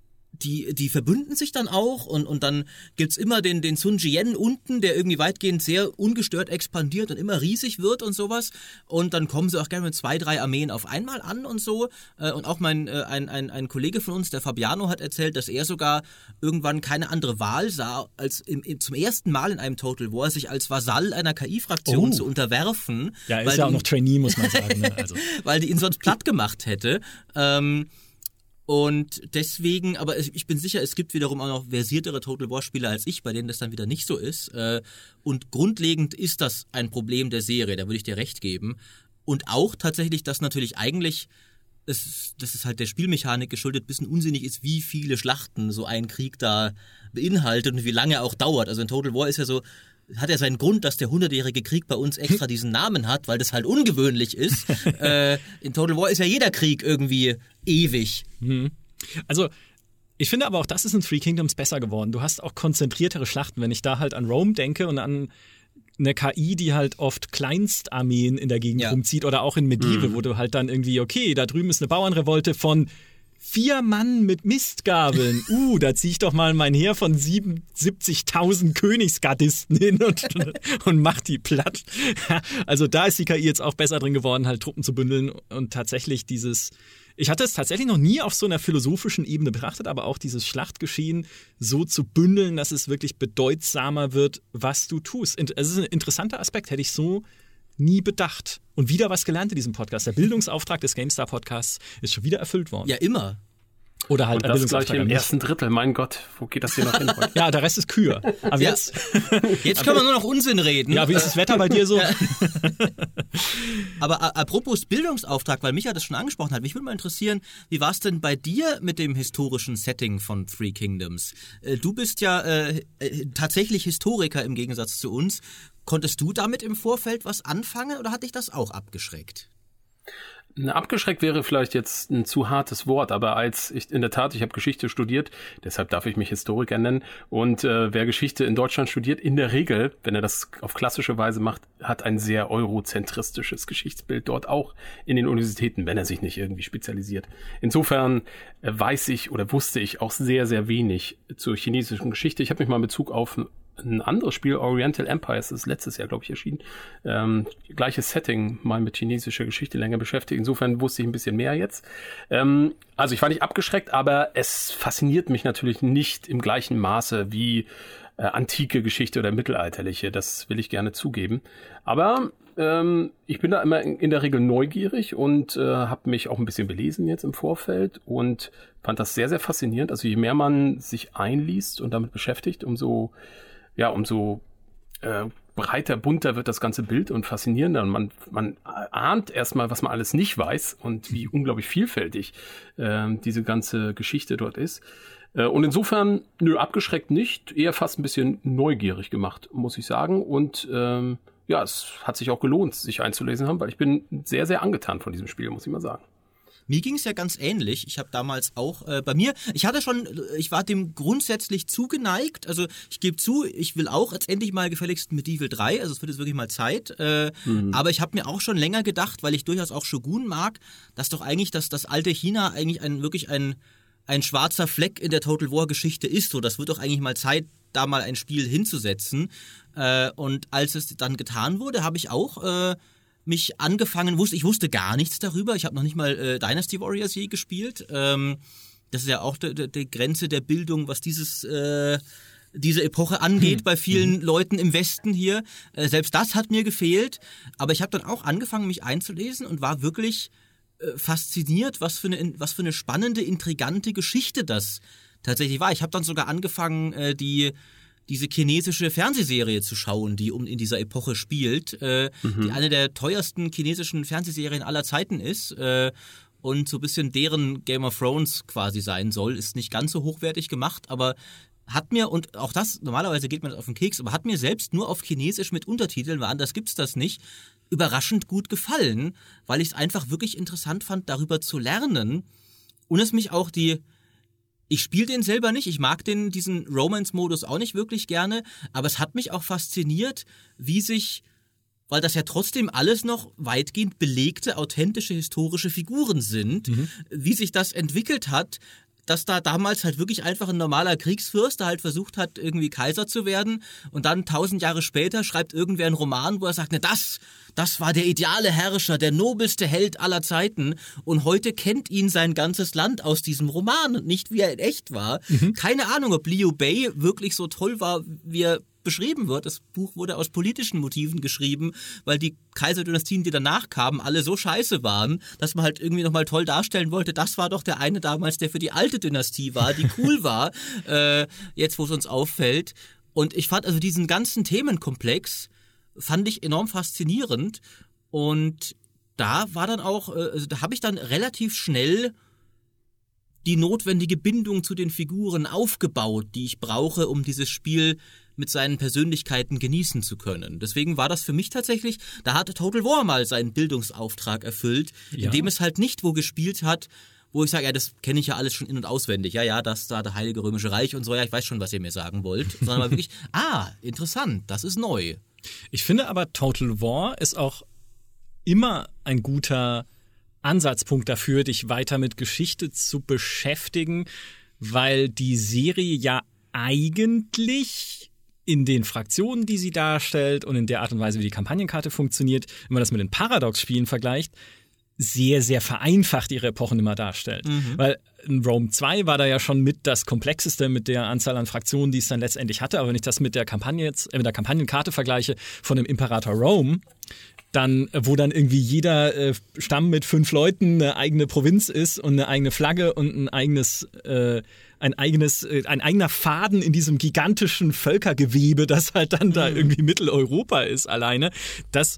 Die, die verbünden sich dann auch und, und dann gibt's immer den, den Sun Jian unten, der irgendwie weitgehend sehr ungestört expandiert und immer riesig wird und sowas. Und dann kommen sie auch gerne mit zwei, drei Armeen auf einmal an und so. Und auch mein, ein, ein, ein Kollege von uns, der Fabiano, hat erzählt, dass er sogar irgendwann keine andere Wahl sah, als im, im, zum ersten Mal in einem Total War sich als Vasall einer K I-Fraktion oh. zu unterwerfen. Ja, er ist ja auch noch Trainee, muss man sagen. Ne? Also. Weil die ihn sonst platt gemacht hätte. Ähm, Und deswegen, aber ich bin sicher, es gibt wiederum auch noch versiertere Total War-Spieler als ich, bei denen das dann wieder nicht so ist. Und grundlegend ist das ein Problem der Serie, da würde ich dir recht geben. Und auch tatsächlich, dass natürlich eigentlich, das, das ist halt der Spielmechanik geschuldet, ein bisschen unsinnig ist, wie viele Schlachten so ein Krieg da beinhaltet und wie lange er auch dauert. Also in Total War ist ja so, hat ja seinen Grund, dass der hundertjährige Krieg bei uns extra diesen Namen hat, weil das halt ungewöhnlich ist. äh, in Total War ist ja jeder Krieg irgendwie ewig. Also, ich finde aber auch, das ist in Three Kingdoms besser geworden. Du hast auch konzentriertere Schlachten. Wenn ich da halt an Rome denke und an eine K I, die halt oft Kleinstarmeen in der Gegend ja. rumzieht oder auch in Medieval, mhm. wo du halt dann irgendwie, okay, da drüben ist eine Bauernrevolte von Vier Mann mit Mistgabeln. Uh, da ziehe ich doch mal mein Heer von siebzigtausend Königsgardisten hin und, und mach die platt. Also da ist die K I jetzt auch besser drin geworden, halt Truppen zu bündeln und tatsächlich dieses... Ich hatte es tatsächlich noch nie auf so einer philosophischen Ebene betrachtet, aber auch dieses Schlachtgeschehen so zu bündeln, dass es wirklich bedeutsamer wird, was du tust. Es ist ein interessanter Aspekt, hätte ich so nie bedacht. Und wieder was gelernt in diesem Podcast. Der Bildungsauftrag des GameStar-Podcasts ist schon wieder erfüllt worden. Ja, immer. Oder halt und das gleich im ersten Drittel. Mein Gott, wo geht das hier noch hin? Ja, der Rest ist Kühe. Aber ja. jetzt, jetzt können wir nur noch Unsinn reden. Ja, wie ist das Wetter bei dir so? Ja. Aber apropos Bildungsauftrag, weil Micha das schon angesprochen hat, mich würde mal interessieren, wie war es denn bei dir mit dem historischen Setting von Three Kingdoms? Du bist ja äh, tatsächlich Historiker im Gegensatz zu uns. Konntest du damit im Vorfeld was anfangen oder hat dich das auch abgeschreckt? Abgeschreckt wäre vielleicht jetzt ein zu hartes Wort, aber als ich in der Tat, ich habe Geschichte studiert, deshalb darf ich mich Historiker nennen, und äh, wer Geschichte in Deutschland studiert, in der Regel, wenn er das auf klassische Weise macht, hat ein sehr eurozentristisches Geschichtsbild dort auch in den Universitäten, wenn er sich nicht irgendwie spezialisiert. Insofern äh, weiß ich oder wusste ich auch sehr, sehr wenig zur chinesischen Geschichte. Ich habe mich mal in Bezug auf ein anderes Spiel, Oriental Empires, das ist letztes Jahr, glaube ich, erschienen. Ähm, gleiches Setting, mal mit chinesischer Geschichte länger beschäftigt. Insofern wusste ich ein bisschen mehr jetzt. Ähm, also ich war nicht abgeschreckt, aber es fasziniert mich natürlich nicht im gleichen Maße wie äh, antike Geschichte oder mittelalterliche. Das will ich gerne zugeben. Aber ähm, ich bin da immer in, in der Regel neugierig und äh, habe mich auch ein bisschen belesen jetzt im Vorfeld und fand das sehr, sehr faszinierend. Also je mehr man sich einliest und damit beschäftigt, umso ja, umso äh, breiter, bunter wird das ganze Bild und faszinierender. Und man, man ahnt erstmal, was man alles nicht weiß und wie unglaublich vielfältig äh, diese ganze Geschichte dort ist. Äh, und insofern, nö, abgeschreckt nicht, eher fast ein bisschen neugierig gemacht, muss ich sagen. Und ähm, ja, es hat sich auch gelohnt, sich einzulesen haben, weil ich bin sehr, sehr angetan von diesem Spiel, muss ich mal sagen. Mir ging es ja ganz ähnlich. Ich habe damals auch äh, bei mir, ich hatte schon, ich war dem grundsätzlich zugeneigt. Also ich gebe zu, ich will auch jetzt endlich mal gefälligst Medieval drei, also es wird jetzt wirklich mal Zeit. Äh, mhm. Aber ich habe mir auch schon länger gedacht, weil ich durchaus auch Shogun mag, dass doch eigentlich das, das alte China eigentlich ein wirklich ein, ein schwarzer Fleck in der Total War Geschichte ist. So, das wird doch eigentlich mal Zeit, da mal ein Spiel hinzusetzen. Äh, und als es dann getan wurde, habe ich auch äh, mich angefangen, wusste, ich wusste gar nichts darüber. Ich habe noch nicht mal äh, Dynasty Warriors je gespielt. Ähm, das ist ja auch die, die Grenze der Bildung, was dieses äh, diese Epoche angeht hm. bei vielen hm. Leuten im Westen hier. Äh, selbst das hat mir gefehlt. Aber ich habe dann auch angefangen, mich einzulesen und war wirklich äh, fasziniert, was für eine was für eine spannende, intrigante Geschichte das tatsächlich war. Ich habe dann sogar angefangen, äh, die diese chinesische Fernsehserie zu schauen, die um in dieser Epoche spielt, äh, mhm. die eine der teuersten chinesischen Fernsehserien aller Zeiten ist äh, und so ein bisschen deren Game of Thrones quasi sein soll. Ist nicht ganz so hochwertig gemacht, aber hat mir, und auch das, normalerweise geht mir das auf den Keks, aber hat mir selbst nur auf Chinesisch mit Untertiteln, weil anders gibt's das nicht, überraschend gut gefallen, weil ich es einfach wirklich interessant fand, darüber zu lernen und es mich auch die Ich spiele den selber nicht, ich mag den, diesen Romance-Modus auch nicht wirklich gerne, aber es hat mich auch fasziniert, wie sich, weil das ja trotzdem alles noch weitgehend belegte, authentische, historische Figuren sind, mhm. wie sich das entwickelt hat, dass da damals halt wirklich einfach ein normaler Kriegsfürst, der halt versucht hat, irgendwie Kaiser zu werden und dann tausend Jahre später schreibt irgendwer einen Roman, wo er sagt, ne, das, das war der ideale Herrscher, der nobelste Held aller Zeiten und heute kennt ihn sein ganzes Land aus diesem Roman und nicht, wie er in echt war. Mhm. Keine Ahnung, ob Liu Bei wirklich so toll war, wie er beschrieben wird. Das Buch wurde aus politischen Motiven geschrieben, weil die Kaiserdynastien, die danach kamen, alle so scheiße waren, dass man halt irgendwie nochmal toll darstellen wollte, das war doch der eine damals, der für die alte Dynastie war, die cool war, äh, jetzt wo es uns auffällt. Und ich fand also diesen ganzen Themenkomplex, fand ich enorm faszinierend und da war dann auch, also da habe ich dann relativ schnell die notwendige Bindung zu den Figuren aufgebaut, die ich brauche, um dieses Spiel mit seinen Persönlichkeiten genießen zu können. Deswegen war das für mich tatsächlich, da hat Total War mal seinen Bildungsauftrag erfüllt, ja. indem es halt nicht wo gespielt hat, wo ich sage, ja, das kenne ich ja alles schon in- und auswendig. Ja, ja, das da der Heilige Römische Reich und so, ja, ich weiß schon, was ihr mir sagen wollt. Sondern mal wirklich, ah, interessant, das ist neu. Ich finde aber, Total War ist auch immer ein guter Ansatzpunkt dafür, dich weiter mit Geschichte zu beschäftigen, weil die Serie ja eigentlich in den Fraktionen, die sie darstellt und in der Art und Weise, wie die Kampagnenkarte funktioniert, wenn man das mit den Paradox-Spielen vergleicht, sehr, sehr vereinfacht ihre Epochen immer darstellt. Mhm. Weil in Rome zwei war da ja schon mit das Komplexeste mit der Anzahl an Fraktionen, die es dann letztendlich hatte. Aber wenn ich das mit der Kampagne jetzt, äh, mit der Kampagnenkarte vergleiche von dem Imperator Rome, dann, wo dann irgendwie jeder äh, Stamm mit fünf Leuten eine eigene Provinz ist und eine eigene Flagge und ein eigenes, äh, ein eigenes, äh, ein eigener Faden in diesem gigantischen Völkergewebe, das halt dann mhm. da irgendwie Mitteleuropa ist alleine, das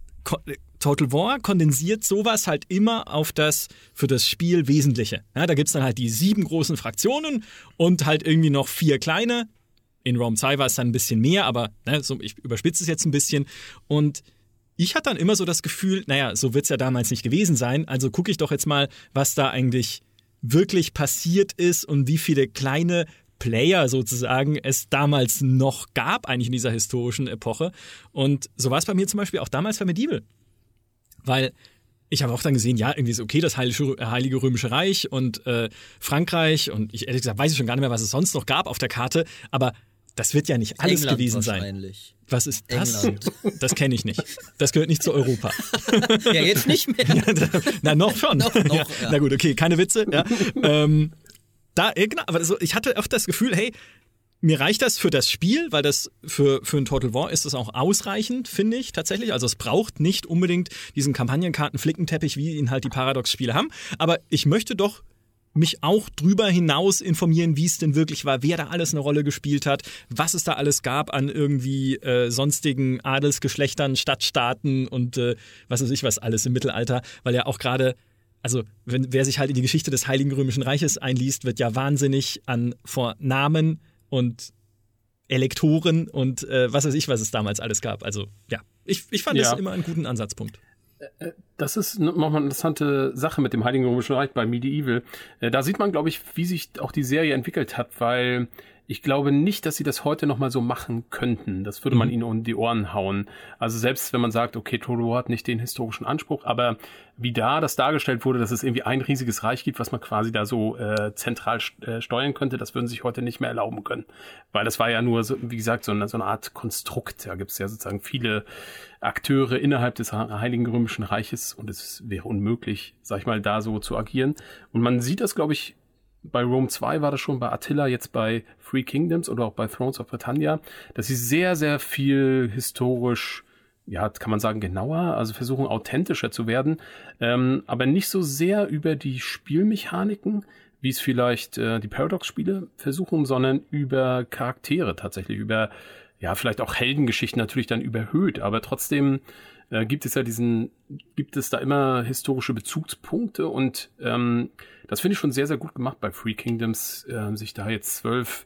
Total War kondensiert sowas halt immer auf das für das Spiel Wesentliche. Ja, da gibt es dann halt die sieben großen Fraktionen und halt irgendwie noch vier kleine. In Rome zwei war es dann ein bisschen mehr, aber ne, so, ich überspitze es jetzt ein bisschen. Und ich hatte dann immer so das Gefühl, naja, so wird es ja damals nicht gewesen sein, also gucke ich doch jetzt mal, was da eigentlich wirklich passiert ist und wie viele kleine Player sozusagen es damals noch gab, eigentlich in dieser historischen Epoche. Und so war es bei mir zum Beispiel auch damals bei Medieval. Weil ich habe auch dann gesehen, ja, irgendwie ist okay, das Heilige, Heilige Römische Reich und äh, Frankreich und ich ehrlich gesagt weiß ich schon gar nicht mehr, was es sonst noch gab auf der Karte, aber das wird ja nicht alles England gewesen sein. Was ist das? England. Das kenne ich nicht. Das gehört nicht zu Europa. Ja, jetzt nicht mehr. Na, noch schon. noch, noch, ja. Ja. Na gut, okay, keine Witze. Ja. ähm, da, genau, aber so, ich hatte oft das Gefühl, hey, mir reicht das für das Spiel, weil das für, für ein Total War ist das auch ausreichend, finde ich tatsächlich. Also es braucht nicht unbedingt diesen Kampagnenkarten-Flickenteppich, wie ihn halt die Paradox-Spiele haben. Aber ich möchte doch mich auch drüber hinaus informieren, wie es denn wirklich war, wer da alles eine Rolle gespielt hat, was es da alles gab an irgendwie äh, sonstigen Adelsgeschlechtern, Stadtstaaten und äh, was weiß ich was alles im Mittelalter, weil ja auch gerade, also wenn, wer sich halt in die Geschichte des Heiligen Römischen Reiches einliest, wird ja wahnsinnig an vor Namen und Elektoren und äh, was weiß ich, was es damals alles gab. Also ja, ich, ich fand ja. das immer einen guten Ansatzpunkt. Das ist nochmal eine interessante Sache mit dem Heiligen Römischen Reich bei Medieval. Da sieht man, glaube ich, wie sich auch die Serie entwickelt hat, weil ich glaube nicht, dass sie das heute nochmal so machen könnten. Das würde man mhm. ihnen um die Ohren hauen. Also selbst wenn man sagt, okay, Total War hat nicht den historischen Anspruch, aber wie da das dargestellt wurde, dass es irgendwie ein riesiges Reich gibt, was man quasi da so äh, zentral äh, steuern könnte, das würden sie sich heute nicht mehr erlauben können. Weil das war ja nur, so, wie gesagt, so eine, so eine Art Konstrukt. Da gibt es ja sozusagen viele Akteure innerhalb des Heiligen Römischen Reiches und es wäre unmöglich, sag ich mal, da so zu agieren. Und man sieht das, glaube ich, bei Rome zwei war das schon, bei Attila, jetzt bei Three Kingdoms oder auch bei Thrones of Britannia, dass sie sehr, sehr viel historisch, ja, kann man sagen, genauer, also versuchen authentischer zu werden, ähm, aber nicht so sehr über die Spielmechaniken, wie es vielleicht äh, die Paradox-Spiele versuchen, sondern über Charaktere tatsächlich, über, ja, vielleicht auch Heldengeschichten natürlich dann überhöht, aber trotzdem äh, gibt es ja diesen, gibt es da immer historische Bezugspunkte und ähm, das finde ich schon sehr, sehr gut gemacht bei Three Kingdoms, äh, sich da jetzt zwölf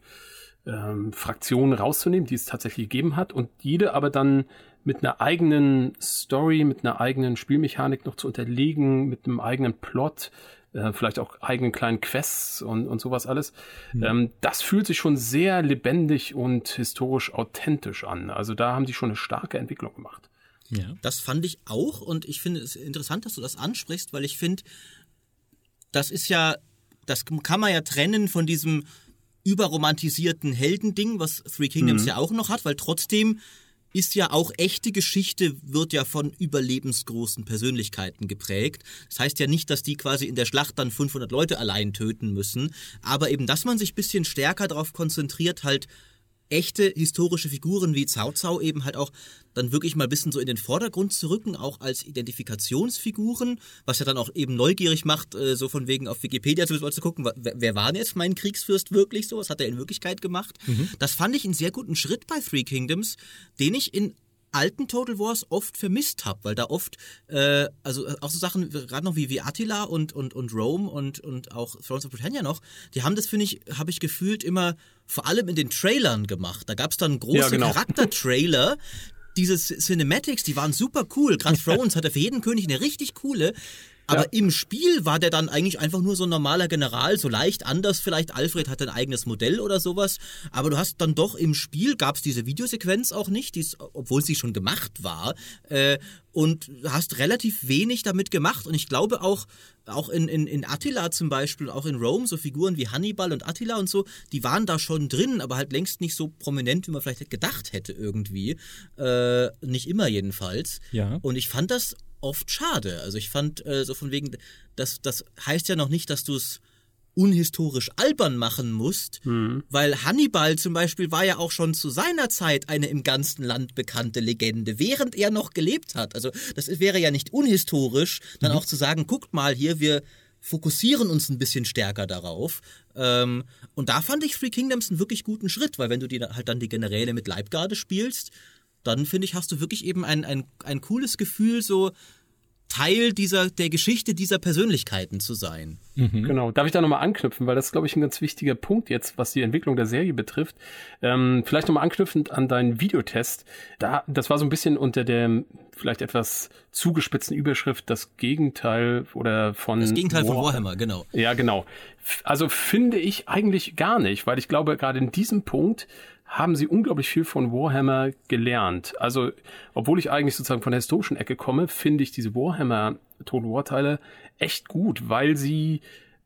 ähm, Fraktionen rauszunehmen, die es tatsächlich gegeben hat und jede aber dann mit einer eigenen Story, mit einer eigenen Spielmechanik noch zu unterlegen, mit einem eigenen Plot, äh, vielleicht auch eigenen kleinen Quests und, und sowas alles. Mhm. Ähm, das fühlt sich schon sehr lebendig und historisch authentisch an. Also da haben die schon eine starke Entwicklung gemacht. Ja. Das fand ich auch und ich finde es interessant, dass du das ansprichst, weil ich finde, das ist ja, das kann man ja trennen von diesem überromantisierten Heldending, was Three Kingdoms mhm. ja auch noch hat, weil trotzdem ist ja auch echte Geschichte, wird ja von überlebensgroßen Persönlichkeiten geprägt. Das heißt ja nicht, dass die quasi in der Schlacht dann fünfhundert Leute allein töten müssen, aber eben, dass man sich ein bisschen stärker darauf konzentriert, halt echte historische Figuren wie Cao Cao eben halt auch dann wirklich mal ein bisschen so in den Vordergrund zu rücken, auch als Identifikationsfiguren, was ja dann auch eben neugierig macht, so von wegen auf Wikipedia zu gucken, wer, wer war denn jetzt mein Kriegsfürst wirklich so, was hat er in Wirklichkeit gemacht? Mhm. Das fand ich einen sehr guten Schritt bei Three Kingdoms, den ich in alten Total Wars oft vermisst habe, weil da oft, äh, also auch so Sachen, gerade noch wie, wie Attila und, und, und Rome und, und auch Thrones of Britannia noch, die haben das, finde ich, habe ich gefühlt immer vor allem in den Trailern gemacht. Da gab es dann große ja, genau. Charaktertrailer, diese Cinematics, die waren super cool. Gerade Thrones hatte für jeden König eine richtig coole, Aber Ja. im Spiel war der dann eigentlich einfach nur so ein normaler General, so leicht anders vielleicht. Alfred hatte ein eigenes Modell oder sowas. Aber du hast dann doch im Spiel, gab es diese Videosequenz auch nicht, die's, obwohl sie schon gemacht war. Äh, und hast relativ wenig damit gemacht. Und ich glaube auch, auch in, in, in Attila zum Beispiel, auch in Rome, so Figuren wie Hannibal und Attila und so, die waren da schon drin, aber halt längst nicht so prominent, wie man vielleicht gedacht hätte irgendwie. Äh, nicht immer jedenfalls. Ja. Und ich fand das oft schade. Also ich fand äh, so von wegen, das, das heißt ja noch nicht, dass du es unhistorisch albern machen musst, mhm. weil Hannibal zum Beispiel war ja auch schon zu seiner Zeit eine im ganzen Land bekannte Legende, während er noch gelebt hat. Also das wäre ja nicht unhistorisch, dann mhm. auch zu sagen, guckt mal hier, wir fokussieren uns ein bisschen stärker darauf. Ähm, und da fand ich Three Kingdoms einen wirklich guten Schritt, weil wenn du die halt dann die Generäle mit Leibgarde spielst, dann finde ich, hast du wirklich eben ein, ein, ein cooles Gefühl, so Teil dieser, der Geschichte dieser Persönlichkeiten zu sein. Mhm. Genau. Darf ich da nochmal anknüpfen, weil das ist, glaube ich, ein ganz wichtiger Punkt jetzt, was die Entwicklung der Serie betrifft. Ähm, vielleicht nochmal anknüpfend an deinen Videotest. Da, das war so ein bisschen unter der vielleicht etwas zugespitzten Überschrift das Gegenteil oder von Das Gegenteil War- von Warhammer, genau. Ja, genau. Also finde ich eigentlich gar nicht, weil ich glaube, gerade in diesem Punkt haben sie unglaublich viel von Warhammer gelernt. Also, obwohl ich eigentlich sozusagen von der historischen Ecke komme, finde ich diese Warhammer Total War Teile echt gut, weil sie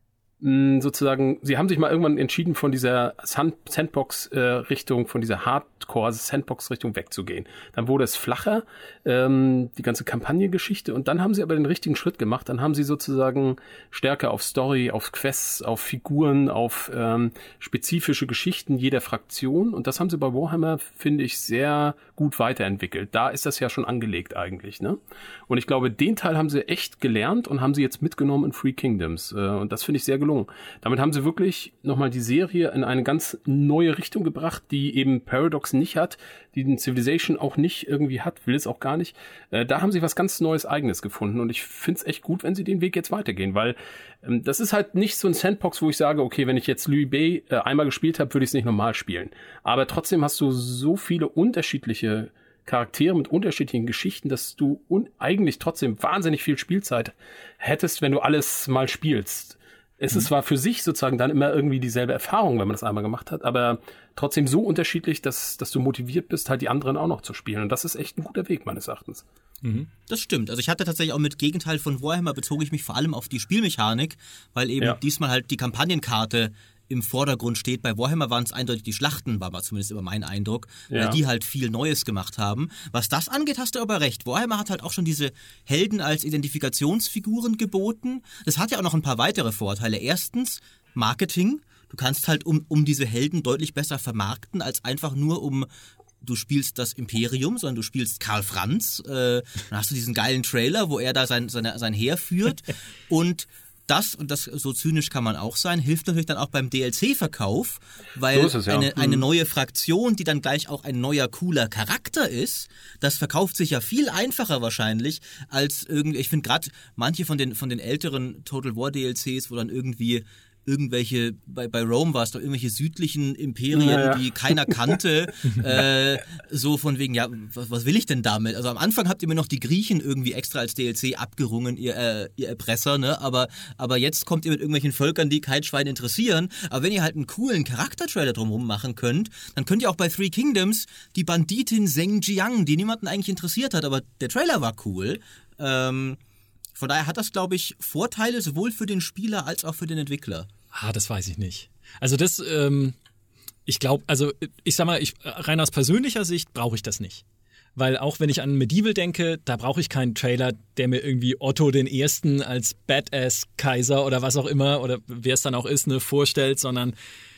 mh, sozusagen, sie haben sich mal irgendwann entschieden, von dieser Sand- Sandbox-Richtung, von dieser Hardcore-Sandbox-Richtung wegzugehen. Dann wurde es flacher, ähm, die ganze Kampagnengeschichte, und dann haben sie aber den richtigen Schritt gemacht. Dann haben sie sozusagen stärker auf Story, auf Quests, auf Figuren, auf ähm, spezifische Geschichten jeder Fraktion, und das haben sie bei Warhammer, finde ich, sehr gut weiterentwickelt. Da ist das ja schon angelegt eigentlich, ne? Und ich glaube, den Teil haben sie echt gelernt und haben sie jetzt mitgenommen in Three Kingdoms, äh, und das finde ich sehr gelungen. Damit haben sie wirklich nochmal die Serie in eine ganz neue Richtung gebracht, die eben Paradox nicht hat, die den Civilization auch nicht irgendwie hat, will es auch gar nicht. Äh, da haben sie was ganz Neues, Eigenes gefunden, und ich finde es echt gut, wenn sie den Weg jetzt weitergehen, weil ähm, das ist halt nicht so ein Sandbox, wo ich sage, okay, wenn ich jetzt Louis Bay äh, einmal gespielt habe, würde ich es nicht normal spielen. Aber trotzdem hast du so viele unterschiedliche Charaktere mit unterschiedlichen Geschichten, dass du un- eigentlich trotzdem wahnsinnig viel Spielzeit hättest, wenn du alles mal spielst. Es ist zwar für sich sozusagen dann immer irgendwie dieselbe Erfahrung, wenn man das einmal gemacht hat, aber trotzdem so unterschiedlich, dass, dass du motiviert bist, halt die anderen auch noch zu spielen. Und das ist echt ein guter Weg, meines Erachtens. Mhm. Das stimmt. Also ich hatte tatsächlich auch mit Gegenteil von Warhammer, bezog ich mich vor allem auf die Spielmechanik, weil eben Ja. diesmal halt die Kampagnenkarte im Vordergrund steht. Bei Warhammer waren es eindeutig die Schlachten, war zumindest immer mein Eindruck, Ja. weil die halt viel Neues gemacht haben. Was das angeht, hast du aber recht. Warhammer hat halt auch schon diese Helden als Identifikationsfiguren geboten. Das hat ja auch noch ein paar weitere Vorteile. Erstens, Marketing. Du kannst halt um, um diese Helden deutlich besser vermarkten, als einfach nur um du spielst das Imperium, sondern du spielst Karl Franz. Äh, dann hast du diesen geilen Trailer, wo er da sein, seine, sein Heer führt. Und das, und das so zynisch kann man auch sein, hilft natürlich dann auch beim D L C-Verkauf, weil So ist es, ja. eine, eine Mhm. neue Fraktion, die dann gleich auch ein neuer, cooler Charakter ist, das verkauft sich ja viel einfacher wahrscheinlich, als irgendwie, ich finde gerade manche von den, von den älteren Total War D L Cs, wo dann irgendwie irgendwelche, bei, bei Rome war es doch irgendwelche südlichen Imperien, Ja, ja. die keiner kannte, äh, so von wegen, ja, was, was will ich denn damit? Also am Anfang habt ihr mir noch die Griechen irgendwie extra als D L C abgerungen, ihr, äh, ihr Erpresser, ne? Aber, aber jetzt kommt ihr mit irgendwelchen Völkern, die kein Schwein interessieren. Aber wenn ihr halt einen coolen Charaktertrailer drumherum machen könnt, dann könnt ihr auch bei Three Kingdoms die Banditin Zheng Jiang, die niemanden eigentlich interessiert hat, aber der Trailer war cool. Ähm, von daher hat das, glaube ich, Vorteile sowohl für den Spieler als auch für den Entwickler. Ah, das weiß ich nicht. Also das, ähm, ich glaube, also ich sag mal, ich, rein aus persönlicher Sicht brauche ich das nicht. Weil auch wenn ich an Medieval denke, da brauche ich keinen Trailer, der mir irgendwie Otto den Ersten als Badass-Kaiser oder was auch immer, oder wer es dann auch ist, ne, vorstellt, sondern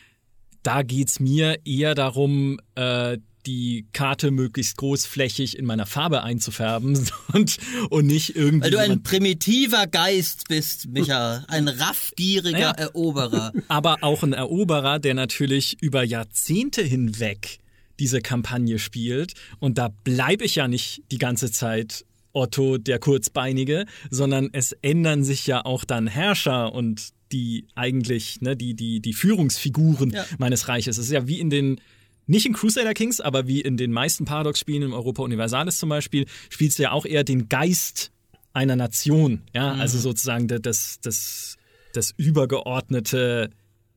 da geht's mir eher darum, äh, die Karte möglichst großflächig in meiner Farbe einzufärben und, und nicht irgendwie. Weil du ein jemand- primitiver Geist bist, Micha. Ein raffgieriger Ja. Eroberer. aber auch ein Eroberer, der natürlich über Jahrzehnte hinweg diese Kampagne spielt. Und da bleibe ich ja nicht die ganze Zeit Otto der Kurzbeinige, sondern es ändern sich ja auch dann Herrscher und die eigentlich, ne, die, die, die Führungsfiguren Ja. meines Reiches. Es ist ja wie in den, nicht in Crusader Kings, aber wie in den meisten Paradox-Spielen, im Europa Universalis zum Beispiel, spielst du ja auch eher den Geist einer Nation. Ja, mhm. also sozusagen das, das, das übergeordnete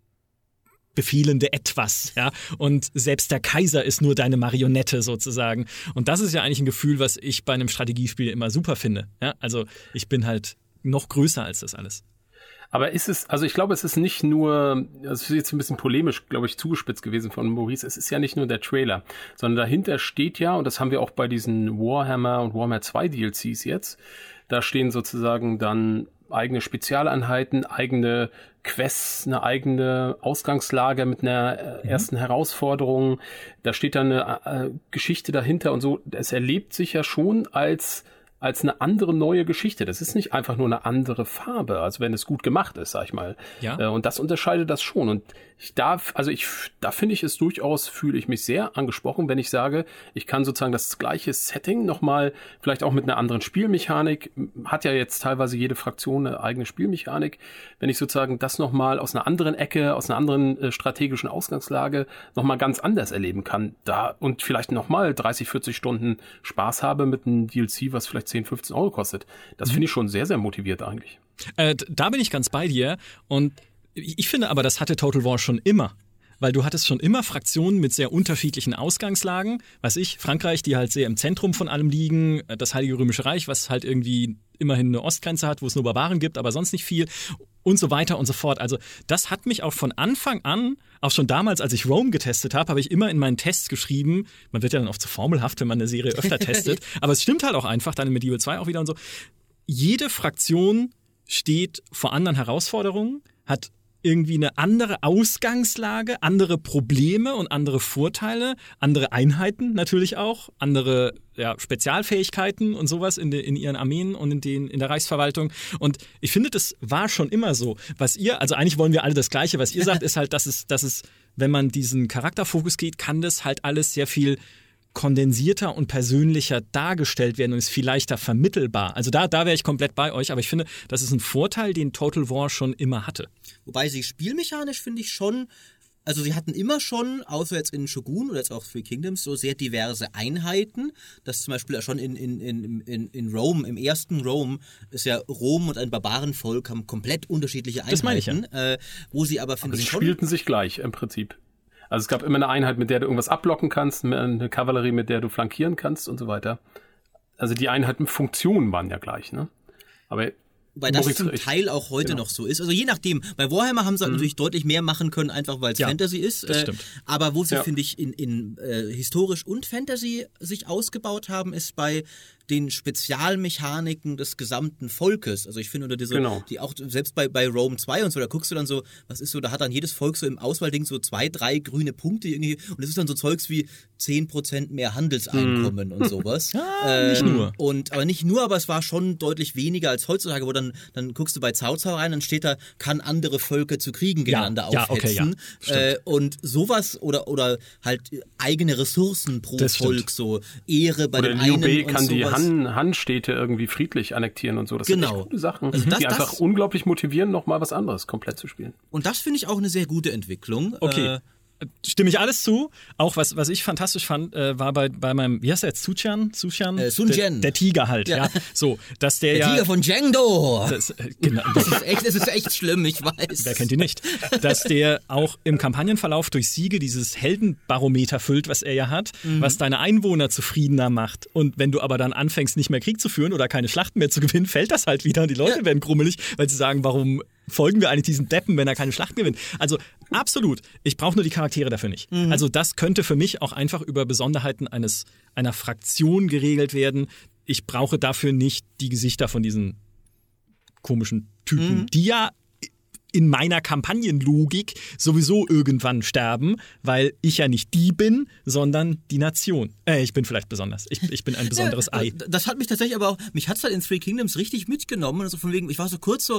befehlende Etwas, ja, und selbst der Kaiser ist nur deine Marionette sozusagen. Und das ist ja eigentlich ein Gefühl, was ich bei einem Strategiespiel immer super finde. Ja, also ich bin halt noch größer als das alles. Aber ist es, also ich glaube, es ist nicht nur, das ist jetzt ein bisschen polemisch, glaube ich, zugespitzt gewesen von Maurice, es ist ja nicht nur der Trailer, sondern dahinter steht ja, und das haben wir auch bei diesen Warhammer und Warhammer zwei D L Cs jetzt, da stehen sozusagen dann eigene Spezialeinheiten, eigene Quests, eine eigene Ausgangslage mit einer äh, ersten mhm. Herausforderung. Da steht dann eine äh, Geschichte dahinter und so. Es erlebt sich ja schon als als eine andere neue Geschichte. Das ist nicht einfach nur eine andere Farbe, also wenn es gut gemacht ist, sag ich mal. Ja. Äh, und das unterscheidet das schon. Und ich darf, also ich, da finde ich es durchaus, fühle ich mich sehr angesprochen, wenn ich sage, ich kann sozusagen das gleiche Setting nochmal, vielleicht auch mit einer anderen Spielmechanik, hat ja jetzt teilweise jede Fraktion eine eigene Spielmechanik, wenn ich sozusagen das nochmal aus einer anderen Ecke, aus einer anderen äh, strategischen Ausgangslage nochmal ganz anders erleben kann, da und vielleicht nochmal dreißig, vierzig Stunden Spaß habe mit einem D L C, was vielleicht zehn, fünfzehn Euro kostet. Das mhm. finde ich schon sehr, sehr motiviert eigentlich. Äh, da bin ich ganz bei dir und ich finde aber, das hatte Total War schon immer. Weil du hattest schon immer Fraktionen mit sehr unterschiedlichen Ausgangslagen. Weiß ich, Frankreich, die halt sehr im Zentrum von allem liegen. Das Heilige Römische Reich, was halt irgendwie immerhin eine Ostgrenze hat, wo es nur Barbaren gibt, aber sonst nicht viel. Und so weiter und so fort. Also das hat mich auch von Anfang an, auch schon damals, als ich Rome getestet habe, habe ich immer in meinen Tests geschrieben, man wird ja dann oft so formelhaft, wenn man eine Serie öfter testet, aber es stimmt halt auch einfach, dann in Medieval zwei auch wieder und so. Jede Fraktion steht vor anderen Herausforderungen, hat irgendwie eine andere Ausgangslage, andere Probleme und andere Vorteile, andere Einheiten natürlich auch, andere ja, Spezialfähigkeiten und sowas in, de, in ihren Armeen und in, den, in der Reichsverwaltung. Und ich finde, das war schon immer so. Was ihr, also eigentlich wollen wir alle das Gleiche, was ihr sagt, ist halt, dass es, dass es, wenn man diesen Charakterfokus geht, kann das halt alles sehr viel kondensierter und persönlicher dargestellt werden und ist viel leichter vermittelbar. Also da, da wäre ich komplett bei euch, aber ich finde, das ist ein Vorteil, den Total War schon immer hatte. Wobei sie spielmechanisch, finde ich schon, also sie hatten immer schon, außer jetzt in Shogun oder jetzt auch Three Kingdoms, so sehr diverse Einheiten. Das zum Beispiel schon in, in, in, in, in Rome, im ersten Rome, ist ja Rom und ein Barbarenvolk haben komplett unterschiedliche Einheiten. Das meine ich ja. Äh, wo sie aber, finde ich, sie spielten sich gleich im Prinzip. Also es gab immer eine Einheit, mit der du irgendwas abblocken kannst, eine Kavallerie, mit der du flankieren kannst und so weiter. Also die Einheiten, Funktionen waren ja gleich, ne? Aber Weil das zum Teil auch heute genau. noch so ist. Also je nachdem, bei Warhammer haben sie mhm. natürlich deutlich mehr machen können, einfach weil es ja, Fantasy ist. Das äh, stimmt. Aber wo sie, ja. finde ich, in, in äh, historisch und Fantasy sich ausgebaut haben, ist bei den Spezialmechaniken des gesamten Volkes. Also ich finde, oder diese, genau. die auch, selbst bei, bei Rome zwei und so, da guckst du dann so, was ist so, da hat dann jedes Volk so im Auswahlding so zwei, drei grüne Punkte irgendwie und es ist dann so Zeugs wie zehn Prozent mehr Handelseinkommen hm. und sowas. Ah, ähm, nicht nur. Und, aber nicht nur, aber es war schon deutlich weniger als heutzutage, wo dann, dann guckst du bei Cao Cao rein, dann steht da, kann andere Völker zu Kriegen gegeneinander ja, aufhetzen. Ja, okay, ja. äh, und sowas oder, oder halt eigene Ressourcen pro das Volk, stimmt. so Ehre bei oder dem Liu einen Bei und kann sowas. die Han, Han-Städte irgendwie friedlich annektieren und so. Das genau. sind echt gute Sachen, also das, die einfach das, unglaublich motivieren, nochmal was anderes komplett zu spielen. Und das finde ich auch eine sehr gute Entwicklung. Okay. Äh, Stimme ich alles zu. Auch was, was ich fantastisch fand, äh, war bei, bei meinem, wie heißt der jetzt, Suchan? Suchan? Äh, Sun Jian. Der, der Tiger halt, ja. ja. So, dass der, der ja. Der Tiger von Jiangdo. Das, äh, genau. das, ist echt, das ist echt schlimm, ich weiß. Wer kennt ihn nicht? Dass der auch im Kampagnenverlauf durch Siege dieses Heldenbarometer füllt, was er ja hat, mhm. was deine Einwohner zufriedener macht. Und wenn du aber dann anfängst, nicht mehr Krieg zu führen oder keine Schlachten mehr zu gewinnen, fällt das halt wieder und die Leute ja. werden krummelig, weil sie sagen, warum folgen wir eigentlich diesen Deppen, wenn er keine Schlachten gewinnt? Also absolut. Ich brauche nur die Charaktere dafür nicht. Mhm. Also das könnte für mich auch einfach über Besonderheiten eines einer Fraktion geregelt werden. Ich brauche dafür nicht die Gesichter von diesen komischen Typen, mhm. die ja in meiner Kampagnenlogik sowieso irgendwann sterben, weil ich ja nicht die bin, sondern die Nation. Äh, ich bin vielleicht besonders. Ich, ich bin ein besonderes ja, Ei. Das hat mich tatsächlich aber auch, mich hat es halt in Three Kingdoms richtig mitgenommen. Also von wegen, ich war so kurz so,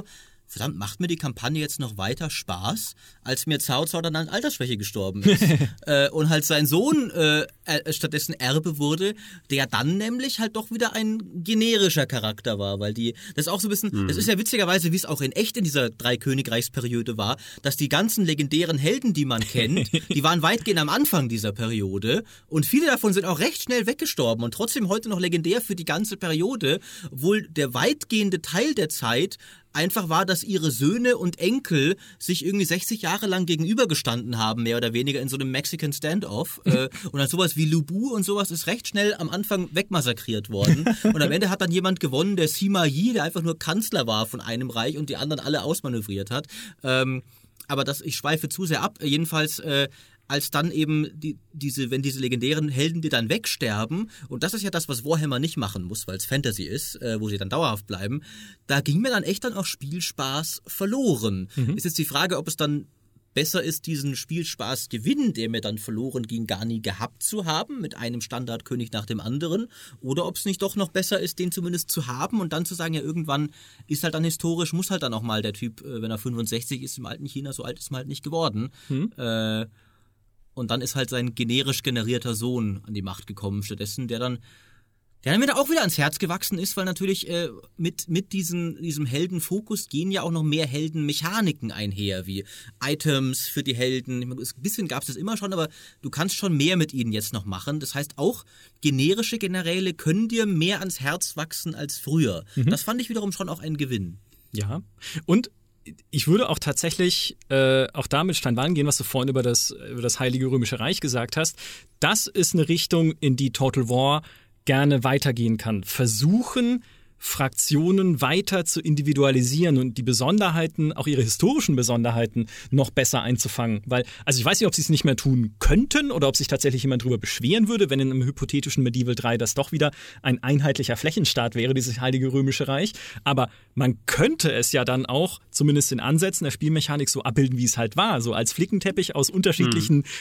verdammt, macht mir die Kampagne jetzt noch weiter Spaß, als mir Cao Cao dann an Altersschwäche gestorben ist äh, und halt sein Sohn äh, äh, stattdessen Erbe wurde, der dann nämlich halt doch wieder ein generischer Charakter war, weil die, das ist auch so ein bisschen, mhm. das ist ja witzigerweise, wie es auch in echt in dieser Drei-Königreichs-Periode war, dass die ganzen legendären Helden, die man kennt, die waren weitgehend am Anfang dieser Periode und viele davon sind auch recht schnell weggestorben und trotzdem heute noch legendär für die ganze Periode, obwohl der weitgehende Teil der Zeit einfach war, dass ihre Söhne und Enkel sich irgendwie sechzig Jahre lang gegenübergestanden haben, mehr oder weniger in so einem Mexican Standoff. äh, und dann sowas wie Lu Bu und sowas ist recht schnell am Anfang wegmassakriert worden. Und am Ende hat dann jemand gewonnen, der Sima Yi, der einfach nur Kanzler war von einem Reich und die anderen alle ausmanövriert hat. Ähm, aber das, ich schweife zu sehr ab. Jedenfalls, äh, als dann eben die, diese, wenn diese legendären Helden, die dann wegsterben, und das ist ja das, was Warhammer nicht machen muss, weil es Fantasy ist, äh, wo sie dann dauerhaft bleiben, da ging mir dann echt dann auch Spielspaß verloren. Mhm. Ist jetzt die Frage, ob es dann besser ist, diesen Spielspaßgewinn, der mir dann verloren ging, gar nie gehabt zu haben, mit einem Standardkönig nach dem anderen, oder ob es nicht doch noch besser ist, den zumindest zu haben und dann zu sagen, ja, irgendwann ist halt dann historisch, muss halt dann auch mal der Typ, äh, wenn er fünfundsechzig ist, im alten China, so alt ist man halt nicht geworden, mhm. äh, und dann ist halt sein generisch generierter Sohn an die Macht gekommen, stattdessen, der dann, der mir da auch wieder ans Herz gewachsen ist, weil natürlich äh, mit, mit diesen, diesem Heldenfokus gehen ja auch noch mehr Heldenmechaniken einher, wie Items für die Helden. Ich meine, ein bisschen gab es das immer schon, aber du kannst schon mehr mit ihnen jetzt noch machen. Das heißt, auch generische Generäle können dir mehr ans Herz wachsen als früher. Mhm. Das fand ich wiederum schon auch ein Gewinn. Ja, und ich würde auch tatsächlich äh, auch da mit Stein Wallen gehen, was du vorhin über das, über das Heilige Römische Reich gesagt hast. Das ist eine Richtung, in die Total War gerne weitergehen kann. Versuchen, Fraktionen weiter zu individualisieren und die Besonderheiten, auch ihre historischen Besonderheiten, noch besser einzufangen. Weil, also ich weiß nicht, ob sie es nicht mehr tun könnten oder ob sich tatsächlich jemand drüber beschweren würde, wenn in einem hypothetischen Medieval drei das doch wieder ein einheitlicher Flächenstaat wäre, dieses Heilige Römische Reich. Aber man könnte es ja dann auch, zumindest in Ansätzen der Spielmechanik, so abbilden, wie es halt war. So als Flickenteppich aus unterschiedlichen hm.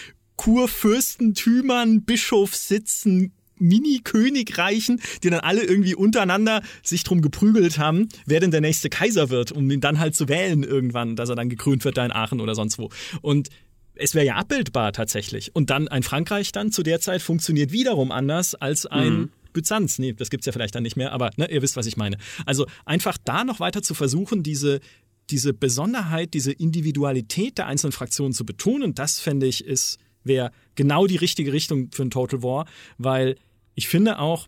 Kurfürstentümern, Bischofssitzen, Mini-Königreichen, die dann alle irgendwie untereinander sich drum geprügelt haben, wer denn der nächste Kaiser wird, um ihn dann halt zu wählen irgendwann, dass er dann gekrönt wird da in Aachen oder sonst wo. Und es wäre ja abbildbar tatsächlich. Und dann ein Frankreich dann zu der Zeit funktioniert wiederum anders als ein mhm. Byzanz. Nee, das gibt's ja vielleicht dann nicht mehr, aber ne, ihr wisst, was ich meine. Also einfach da noch weiter zu versuchen, diese diese Besonderheit, diese Individualität der einzelnen Fraktionen zu betonen, das fände ich, ist wäre genau die richtige Richtung für ein Total War, weil ich finde auch,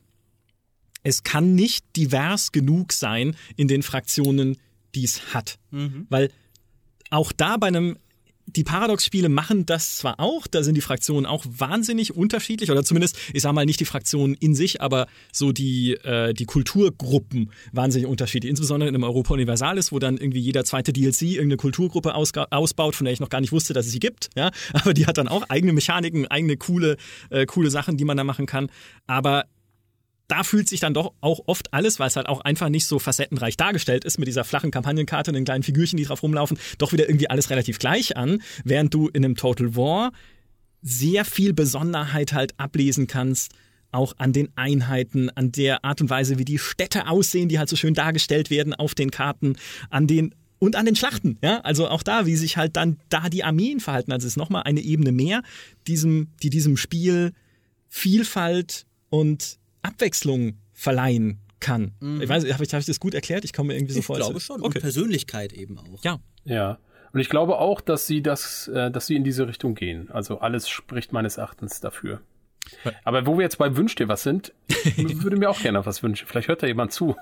es kann nicht divers genug sein in den Fraktionen, die es hat. Mhm. Weil auch da bei einem, die Paradox-Spiele machen das zwar auch, da sind die Fraktionen auch wahnsinnig unterschiedlich, oder zumindest, ich sag mal, nicht die Fraktionen in sich, aber so die, äh, die Kulturgruppen wahnsinnig unterschiedlich. Insbesondere in einem Europa Universalis, wo dann irgendwie jeder zweite D L C irgendeine Kulturgruppe ausga- ausbaut, von der ich noch gar nicht wusste, dass es sie gibt. Ja? Aber die hat dann auch eigene Mechaniken, eigene coole, äh, coole Sachen, die man da machen kann. Aber da fühlt sich dann doch auch oft alles, weil es halt auch einfach nicht so facettenreich dargestellt ist, mit dieser flachen Kampagnenkarte und den kleinen Figürchen, die drauf rumlaufen, doch wieder irgendwie alles relativ gleich an, während du in einem Total War sehr viel Besonderheit halt ablesen kannst, auch an den Einheiten, an der Art und Weise, wie die Städte aussehen, die halt so schön dargestellt werden auf den Karten, an den und an den Schlachten, ja, also auch da, wie sich halt dann da die Armeen verhalten, also es ist nochmal eine Ebene mehr, diesem, die diesem Spiel Vielfalt und Abwechslung verleihen kann. Mhm. Ich weiß, habe ich, hab ich das gut erklärt? Ich komme mir irgendwie so ich vor. Ich glaube schon. Okay. Und Persönlichkeit eben auch. Ja. Ja. Und ich glaube auch, dass sie das, äh, dass sie in diese Richtung gehen. Also alles spricht meines Erachtens dafür. Aber wo wir jetzt bei Wünsch dir was sind, würde mir auch gerne was wünschen. Vielleicht hört da jemand zu.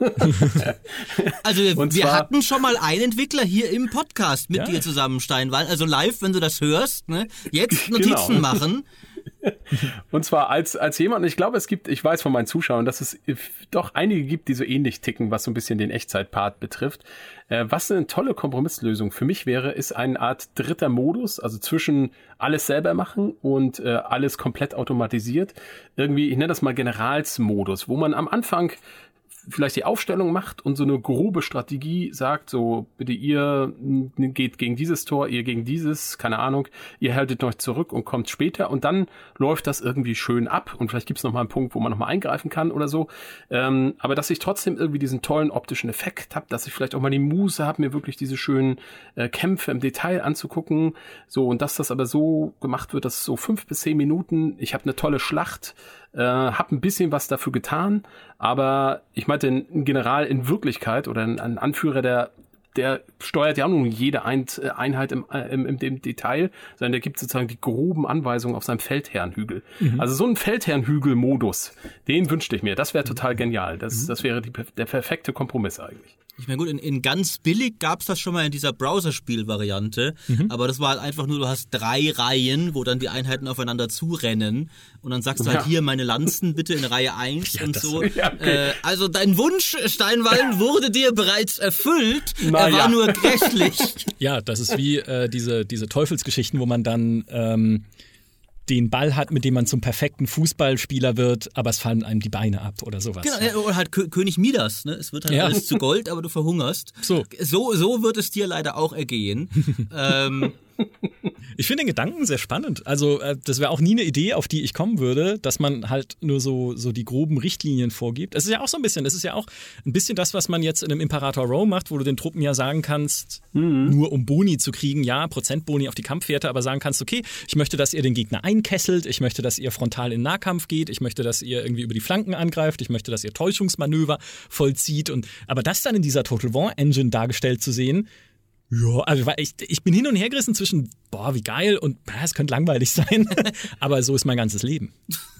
Also wir zwar, hatten schon mal einen Entwickler hier im Podcast mit ja. dir zusammen, Steinwall. Also live, wenn du das hörst, ne? Jetzt Notizen genau. machen. Und zwar als als jemand, ich glaube, es gibt, ich weiß von meinen Zuschauern, dass es doch einige gibt, die so ähnlich ticken, was so ein bisschen den Echtzeitpart betrifft. Äh, was eine tolle Kompromisslösung für mich wäre, ist eine Art dritter Modus, also zwischen alles selber machen und äh, alles komplett automatisiert. Irgendwie, ich nenne das mal Generalsmodus, wo man am Anfang vielleicht die Aufstellung macht und so eine grobe Strategie sagt, so bitte ihr geht gegen dieses Tor, ihr gegen dieses, keine Ahnung, ihr haltet euch zurück und kommt später und dann läuft das irgendwie schön ab und vielleicht gibt's noch mal einen Punkt, wo man noch mal eingreifen kann oder so. Ähm, aber dass ich trotzdem irgendwie diesen tollen optischen Effekt habe, dass ich vielleicht auch mal die Muße habe, mir wirklich diese schönen äh, Kämpfe im Detail anzugucken, so und dass das aber so gemacht wird, dass so fünf bis zehn Minuten, ich habe eine tolle Schlacht, äh, habe ein bisschen was dafür getan, aber ich meinte, ein General in Wirklichkeit oder ein, ein Anführer, der der steuert ja auch nur jede Einheit im, im, im, im Detail, sondern der gibt sozusagen die groben Anweisungen auf seinem Feldherrnhügel. Mhm. Also so ein Feldherrnhügel-Modus, den wünschte ich mir. Das wäre total genial. Das, mhm. das wäre die, der perfekte Kompromiss eigentlich. Ich meine, gut, in, in ganz billig gab's das schon mal in dieser Browserspiel-Variante, mhm. aber das war halt einfach nur, du hast drei Reihen, wo dann die Einheiten aufeinander zurennen und dann sagst du halt, ja. hier meine Lanzen bitte in Reihe eins ja, und so. Ja, okay. äh, also dein Wunsch, Steinwallen, wurde dir bereits erfüllt, Na, er war ja. nur grässlich. Ja, das ist wie äh, diese, diese Teufelsgeschichten, wo man dann ähm, den Ball hat, mit dem man zum perfekten Fußballspieler wird, aber es fallen einem die Beine ab oder sowas. Genau, oder halt K- König Midas, ne? Es wird halt ja. alles zu Gold, aber du verhungerst. So, so, so wird es dir leider auch ergehen. ähm, Ich finde den Gedanken sehr spannend. Also äh, das wäre auch nie eine Idee, auf die ich kommen würde, dass man halt nur so, so die groben Richtlinien vorgibt. Es ist ja auch so ein bisschen, das ist ja auch ein bisschen das, was man jetzt in einem Imperator Rome macht, wo du den Truppen ja sagen kannst, mhm. nur um Boni zu kriegen, ja, Prozentboni auf die Kampfwerte, aber sagen kannst, okay, ich möchte, dass ihr den Gegner einkesselt, ich möchte, dass ihr frontal in Nahkampf geht, ich möchte, dass ihr irgendwie über die Flanken angreift, ich möchte, dass ihr Täuschungsmanöver vollzieht. Und aber das dann in dieser Total War Engine dargestellt zu sehen, ja, also ich, ich bin hin und her gerissen zwischen, boah, wie geil und es könnte langweilig sein, aber so ist mein ganzes Leben.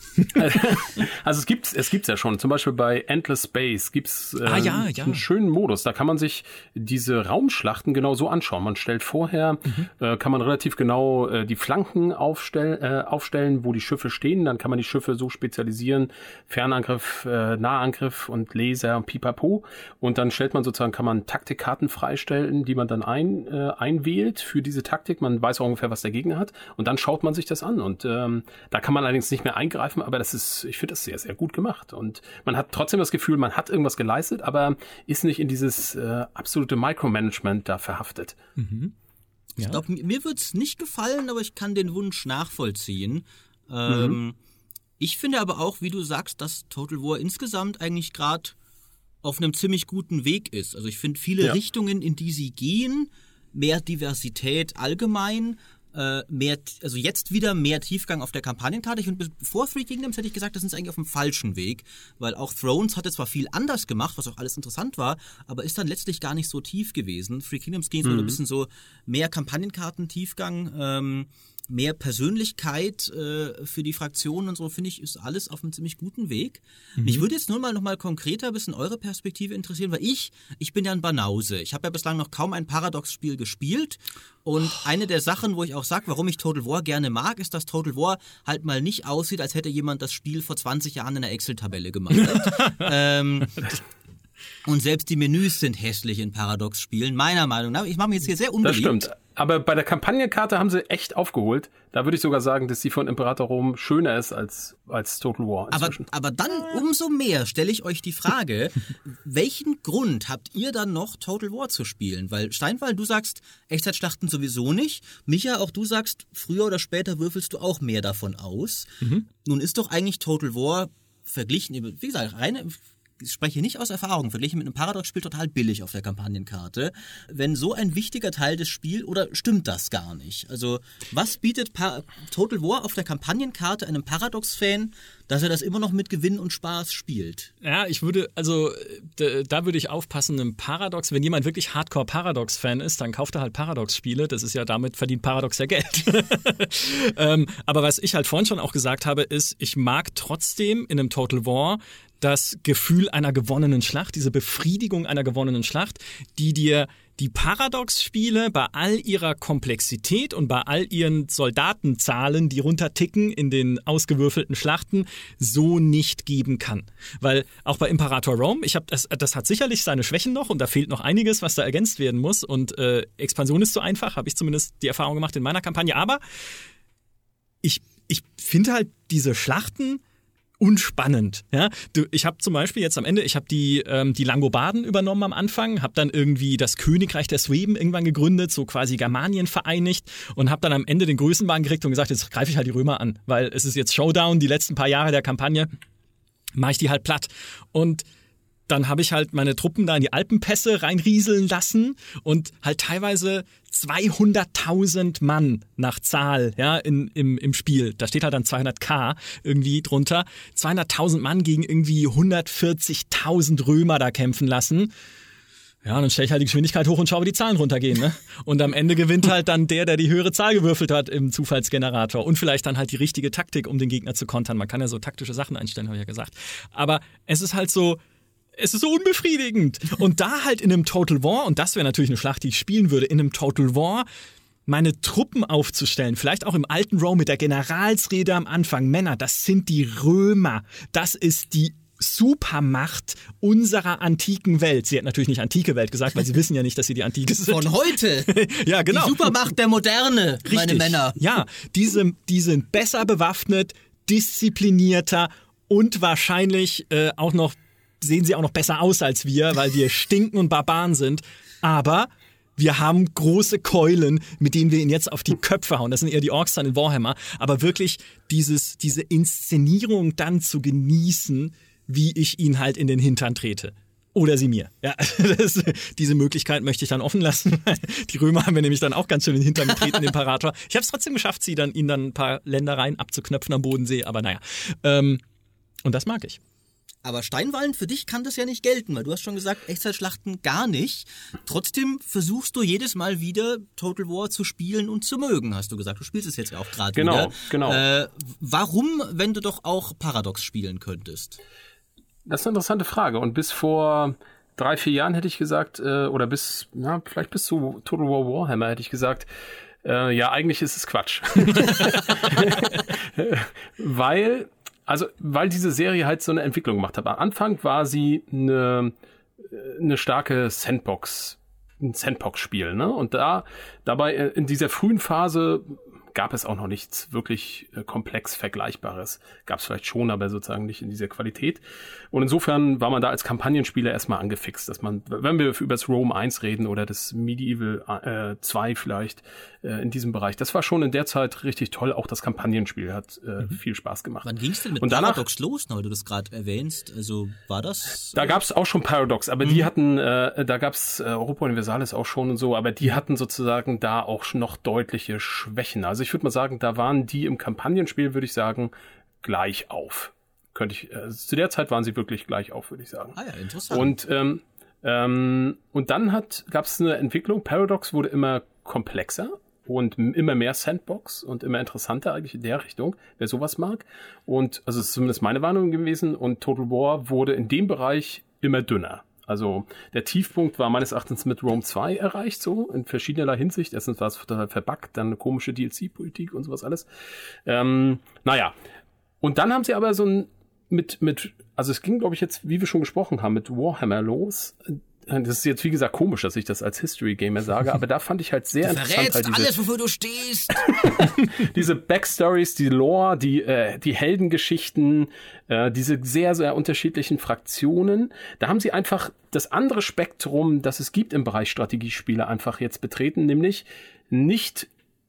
Also es gibt's, es gibt's ja schon. Zum Beispiel bei Endless Space gibt's äh, ah, ja, ja. einen schönen Modus. Da kann man sich diese Raumschlachten genau so anschauen. Man stellt vorher, mhm. äh, kann man relativ genau äh, die Flanken aufstell, äh, aufstellen, wo die Schiffe stehen. Dann kann man die Schiffe so spezialisieren: Fernangriff, äh, Nahangriff und Laser und Pipapo. Und dann stellt man sozusagen, kann man Taktikkarten freistellen, die man dann ein, äh, einwählt für diese Taktik. Man weiß auch ungefähr, was der Gegner hat. Und dann schaut man sich das an. Und ähm, da kann man allerdings nicht mehr eingreifen. Aber das ist, ich finde das sehr, sehr gut gemacht. Und man hat trotzdem das Gefühl, man hat irgendwas geleistet, aber ist nicht in dieses äh, absolute Micromanagement da verhaftet. Mhm. Ja. Ich glaube, mir wird es nicht gefallen, aber ich kann den Wunsch nachvollziehen. Ähm, mhm. Ich finde aber auch, wie du sagst, dass Total War insgesamt eigentlich gerade auf einem ziemlich guten Weg ist. Also ich finde viele ja. Richtungen, in die sie gehen, mehr Diversität allgemein, Äh, mehr, also jetzt wieder mehr Tiefgang auf der Kampagnenkarte. Ich finde, bevor Three Kingdoms hätte ich gesagt, das sind eigentlich auf dem falschen Weg, weil auch Thrones hatte zwar viel anders gemacht, was auch alles interessant war, aber ist dann letztlich gar nicht so tief gewesen. Three Kingdoms ging so mhm. ein bisschen so mehr Kampagnenkarten-Tiefgang, ähm, mehr Persönlichkeit äh, für die Fraktionen und so, finde ich, ist alles auf einem ziemlich guten Weg. Mhm. Mich würde jetzt nur mal noch mal konkreter ein bisschen eure Perspektive interessieren, weil ich, ich bin ja ein Banause. Ich habe ja bislang noch kaum ein Paradox-Spiel gespielt und oh. eine der Sachen, wo ich auch sage, warum ich Total War gerne mag, ist, dass Total War halt mal nicht aussieht, als hätte jemand das Spiel vor zwanzig Jahren in einer Excel-Tabelle gemacht. ähm, Und selbst die Menüs sind hässlich in Paradox-Spielen, meiner Meinung nach. Ich mache mir jetzt hier sehr unbeliebt. Das stimmt. Aber bei der Kampagnenkarte haben sie echt aufgeholt. Da würde ich sogar sagen, dass die von Imperator Rom schöner ist als, als Total War inzwischen. Aber, aber dann umso mehr stelle ich euch die Frage, welchen Grund habt ihr dann noch, Total War zu spielen? Weil Steinwall, du sagst, Echtzeitschlachten sowieso nicht. Micha, auch du sagst, früher oder später würfelst du auch mehr davon aus. Mhm. Nun ist doch eigentlich Total War verglichen, wie gesagt, reine... Ich spreche nicht aus Erfahrung, verglichen mit einem Paradox-Spiel total billig auf der Kampagnenkarte. Wenn so ein wichtiger Teil des Spiels, oder stimmt das gar nicht? Also, was bietet pa- Total War auf der Kampagnenkarte einem Paradox-Fan, dass er das immer noch mit Gewinn und Spaß spielt? Ja, ich würde, also, da, da würde ich aufpassen, einem Paradox, wenn jemand wirklich Hardcore-Paradox-Fan ist, dann kauft er halt Paradox-Spiele. Das ist ja, damit verdient Paradox ja Geld. ähm, aber was ich halt vorhin schon auch gesagt habe, ist, ich mag trotzdem in einem Total War das Gefühl einer gewonnenen Schlacht, diese Befriedigung einer gewonnenen Schlacht, die dir die Paradox-Spiele bei all ihrer Komplexität und bei all ihren Soldatenzahlen, die runterticken in den ausgewürfelten Schlachten, so nicht geben kann. Weil auch bei Imperator Rome, ich habe das, das hat sicherlich seine Schwächen noch und da fehlt noch einiges, was da ergänzt werden muss und äh, Expansion ist so einfach, habe ich zumindest die Erfahrung gemacht in meiner Kampagne, aber ich, ich finde halt diese Schlachten unspannend. Ja? Du, ich habe zum Beispiel jetzt am Ende, ich habe die, ähm, die Langobarden übernommen am Anfang, habe dann irgendwie das Königreich der Sueben irgendwann gegründet, so quasi Germanien vereinigt und habe dann am Ende den Größenwahn gekriegt und gesagt, jetzt greife ich halt die Römer an, weil es ist jetzt Showdown, die letzten paar Jahre der Kampagne, mache ich die halt platt. Und dann habe ich halt meine Truppen da in die Alpenpässe reinrieseln lassen und halt teilweise zweihunderttausend Mann nach Zahl, ja, in, im, im Spiel. Da steht halt dann zweihunderttausend irgendwie drunter. zweihunderttausend Mann gegen irgendwie hundertvierzigtausend Römer da kämpfen lassen. Ja, und dann stelle ich halt die Geschwindigkeit hoch und schaue, wie die Zahlen runtergehen, ne? Und am Ende gewinnt halt dann der, der die höhere Zahl gewürfelt hat im Zufallsgenerator. Und vielleicht dann halt die richtige Taktik, um den Gegner zu kontern. Man kann ja so taktische Sachen einstellen, habe ich ja gesagt. Aber es ist halt so, es ist so unbefriedigend. Und da halt in einem Total War, und das wäre natürlich eine Schlacht, die ich spielen würde, in einem Total War meine Truppen aufzustellen, vielleicht auch im alten Rome mit der Generalsrede am Anfang. Männer, das sind die Römer. Das ist die Supermacht unserer antiken Welt. Sie hat natürlich nicht antike Welt gesagt, weil sie wissen ja nicht, dass sie die antike sind. Von heute. Ja, genau. Die Supermacht der Moderne, Richtig. Meine Männer. Ja, diese, die sind besser bewaffnet, disziplinierter und wahrscheinlich äh, auch noch, sehen sie auch noch besser aus als wir, weil wir stinken und Barbaren sind. Aber wir haben große Keulen, mit denen wir ihn jetzt auf die Köpfe hauen. Das sind eher die Orks dann in Warhammer. Aber wirklich dieses, diese Inszenierung dann zu genießen, wie ich ihn halt in den Hintern trete. Oder sie mir. Ja, das, diese Möglichkeit möchte ich dann offen lassen. Die Römer haben wir nämlich dann auch ganz schön in den Hintern getreten, den Imperator. Ich habe es trotzdem geschafft, sie dann, ihnen dann ein paar Ländereien abzuknöpfen am Bodensee. Aber naja, ähm, und das mag ich. Aber Steinwallen, für dich kann das ja nicht gelten, weil du hast schon gesagt, Echtzeitschlachten gar nicht. Trotzdem versuchst du jedes Mal wieder Total War zu spielen und zu mögen, hast du gesagt. Du spielst es jetzt ja auch gerade genau, wieder. Genau, genau. Äh, warum, wenn du doch auch Paradox spielen könntest? Das ist eine interessante Frage. Und bis vor drei, vier Jahren hätte ich gesagt, äh, oder bis, ja, vielleicht bis zu Total War Warhammer hätte ich gesagt, äh, ja, eigentlich ist es Quatsch. Weil, also, weil diese Serie halt so eine Entwicklung gemacht hat. Am Anfang war sie eine, eine starke Sandbox, ein Sandbox-Spiel, ne? Und da, dabei in dieser frühen Phase gab es auch noch nichts wirklich äh, komplex Vergleichbares. Gab es vielleicht schon, aber sozusagen nicht in dieser Qualität. Und insofern war man da als Kampagnenspieler erstmal angefixt, dass man, wenn wir über das Rome eins reden oder das Medieval äh, zwei vielleicht, äh, in diesem Bereich, das war schon in der Zeit richtig toll. Auch das Kampagnenspiel hat äh, mhm. viel Spaß gemacht. Wann ging es denn mit Und danach, Paradox los, weil du das gerade erwähnst? Also war das... Da gab es auch schon Paradox, aber mhm. die hatten, äh, da gab es äh, Europa Universalis auch schon und so, aber die hatten sozusagen da auch noch deutliche Schwächen. Also ich würde mal sagen, da waren die im Kampagnenspiel, würde ich sagen, gleich auf. Könnte ich, äh, zu der Zeit waren sie wirklich gleich auf, würde ich sagen. Ah ja, interessant. Und, ähm, ähm, und dann hat, gab es eine Entwicklung, Paradox wurde immer komplexer und immer mehr Sandbox und immer interessanter eigentlich in der Richtung, wer sowas mag. Und, also es ist zumindest meine Wahrnehmung gewesen, und Total War wurde in dem Bereich immer dünner. Also der Tiefpunkt war meines Erachtens mit Rome zwei erreicht, so in verschiedener Hinsicht. Erstens war es total verbuggt, dann eine komische D L C-Politik und sowas alles. Ähm, naja, und dann haben sie aber so ein mit, mit, also es ging, glaube ich, jetzt, wie wir schon gesprochen haben, mit Warhammer los. Das ist jetzt, wie gesagt, komisch, dass ich das als History-Gamer sage, aber da fand ich halt sehr du interessant. Du verrätst halt diese, alles, wofür du stehst. diese Backstories, die Lore, die, äh, die Heldengeschichten, äh, diese sehr, sehr unterschiedlichen Fraktionen. Da haben sie einfach das andere Spektrum, das es gibt im Bereich Strategiespiele, einfach jetzt betreten, nämlich nicht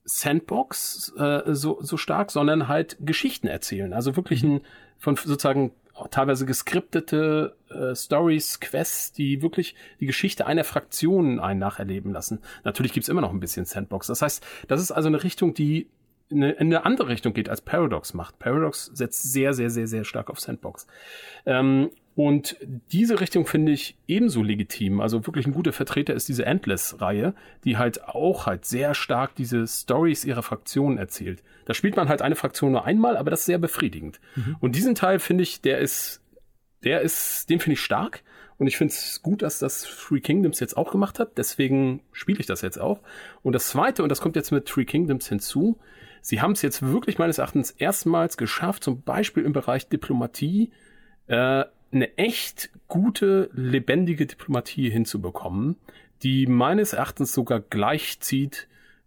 Sandbox äh, so, so stark, sondern halt Geschichten erzählen. Also wirklich ein, von sozusagen teilweise geskriptete äh, Stories, Quests, die wirklich die Geschichte einer Fraktion einen nacherleben lassen. Natürlich gibt's immer noch ein bisschen Sandbox. Das heißt, das ist also eine Richtung, die in eine, in eine andere Richtung geht, als Paradox macht. Paradox setzt sehr, sehr, sehr, sehr stark auf Sandbox. Ähm, und diese Richtung finde ich ebenso legitim. Also wirklich ein guter Vertreter ist diese Endless-Reihe, die halt auch halt sehr stark diese Stories ihrer Fraktionen erzählt. Da spielt man halt eine Fraktion nur einmal, aber das ist sehr befriedigend. Mhm. Und diesen Teil finde ich, der ist, der ist, den finde ich stark. Und ich finde es gut, dass das Three Kingdoms jetzt auch gemacht hat. Deswegen spiele ich das jetzt auch. Und das Zweite, und das kommt jetzt mit Three Kingdoms hinzu, sie haben es jetzt wirklich meines Erachtens erstmals geschafft, zum Beispiel im Bereich Diplomatie, äh, eine echt gute, lebendige Diplomatie hinzubekommen, die meines Erachtens sogar gleichzieht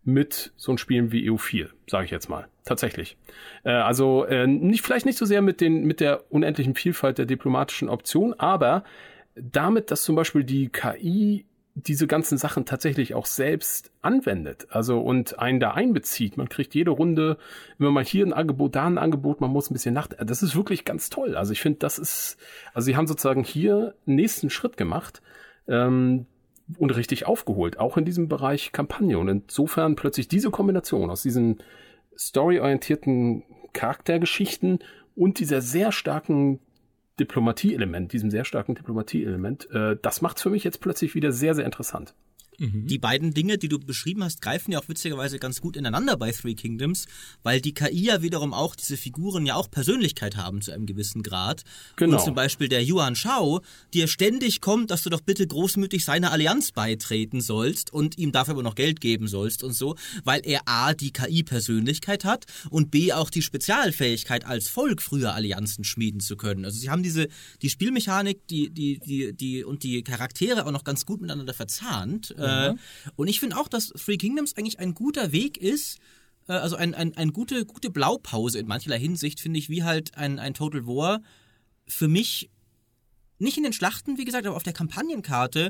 mit so einem Spielen wie E U vier, sage ich jetzt mal. Tatsächlich. Äh, also äh, nicht vielleicht nicht so sehr mit den mit der unendlichen Vielfalt der diplomatischen Optionen, aber damit, dass zum Beispiel die K I diese ganzen Sachen tatsächlich auch selbst anwendet, also und einen da einbezieht. Man kriegt jede Runde immer mal hier ein Angebot, da ein Angebot, man muss ein bisschen nach. Das ist wirklich ganz toll. Also ich finde, das ist, also sie haben sozusagen hier einen nächsten Schritt gemacht ähm, und richtig aufgeholt, auch in diesem Bereich Kampagne. Und insofern plötzlich diese Kombination aus diesen storyorientierten Charaktergeschichten und dieser sehr starken Diplomatie-Element, diesem sehr starken Diplomatie-Element, äh, das macht's für mich jetzt plötzlich wieder sehr, sehr interessant. Die beiden Dinge, die du beschrieben hast, greifen ja auch witzigerweise ganz gut ineinander bei Three Kingdoms, weil die K I ja wiederum auch, diese Figuren ja auch Persönlichkeit haben zu einem gewissen Grad. Genau. Und zum Beispiel der Yuan Shao, dir ständig kommt, dass du doch bitte großmütig seiner Allianz beitreten sollst und ihm dafür aber noch Geld geben sollst und so, weil er A, die K I-Persönlichkeit hat und B, auch die Spezialfähigkeit als Volk früher Allianzen schmieden zu können. Also sie haben diese, die Spielmechanik, die, die, die, die und die Charaktere auch noch ganz gut miteinander verzahnt. Mhm. Und ich finde auch, dass Three Kingdoms eigentlich ein guter Weg ist, also eine ein, ein gute, gute Blaupause in mancherlei Hinsicht, finde ich, wie halt ein, ein Total War für mich nicht in den Schlachten, wie gesagt, aber auf der Kampagnenkarte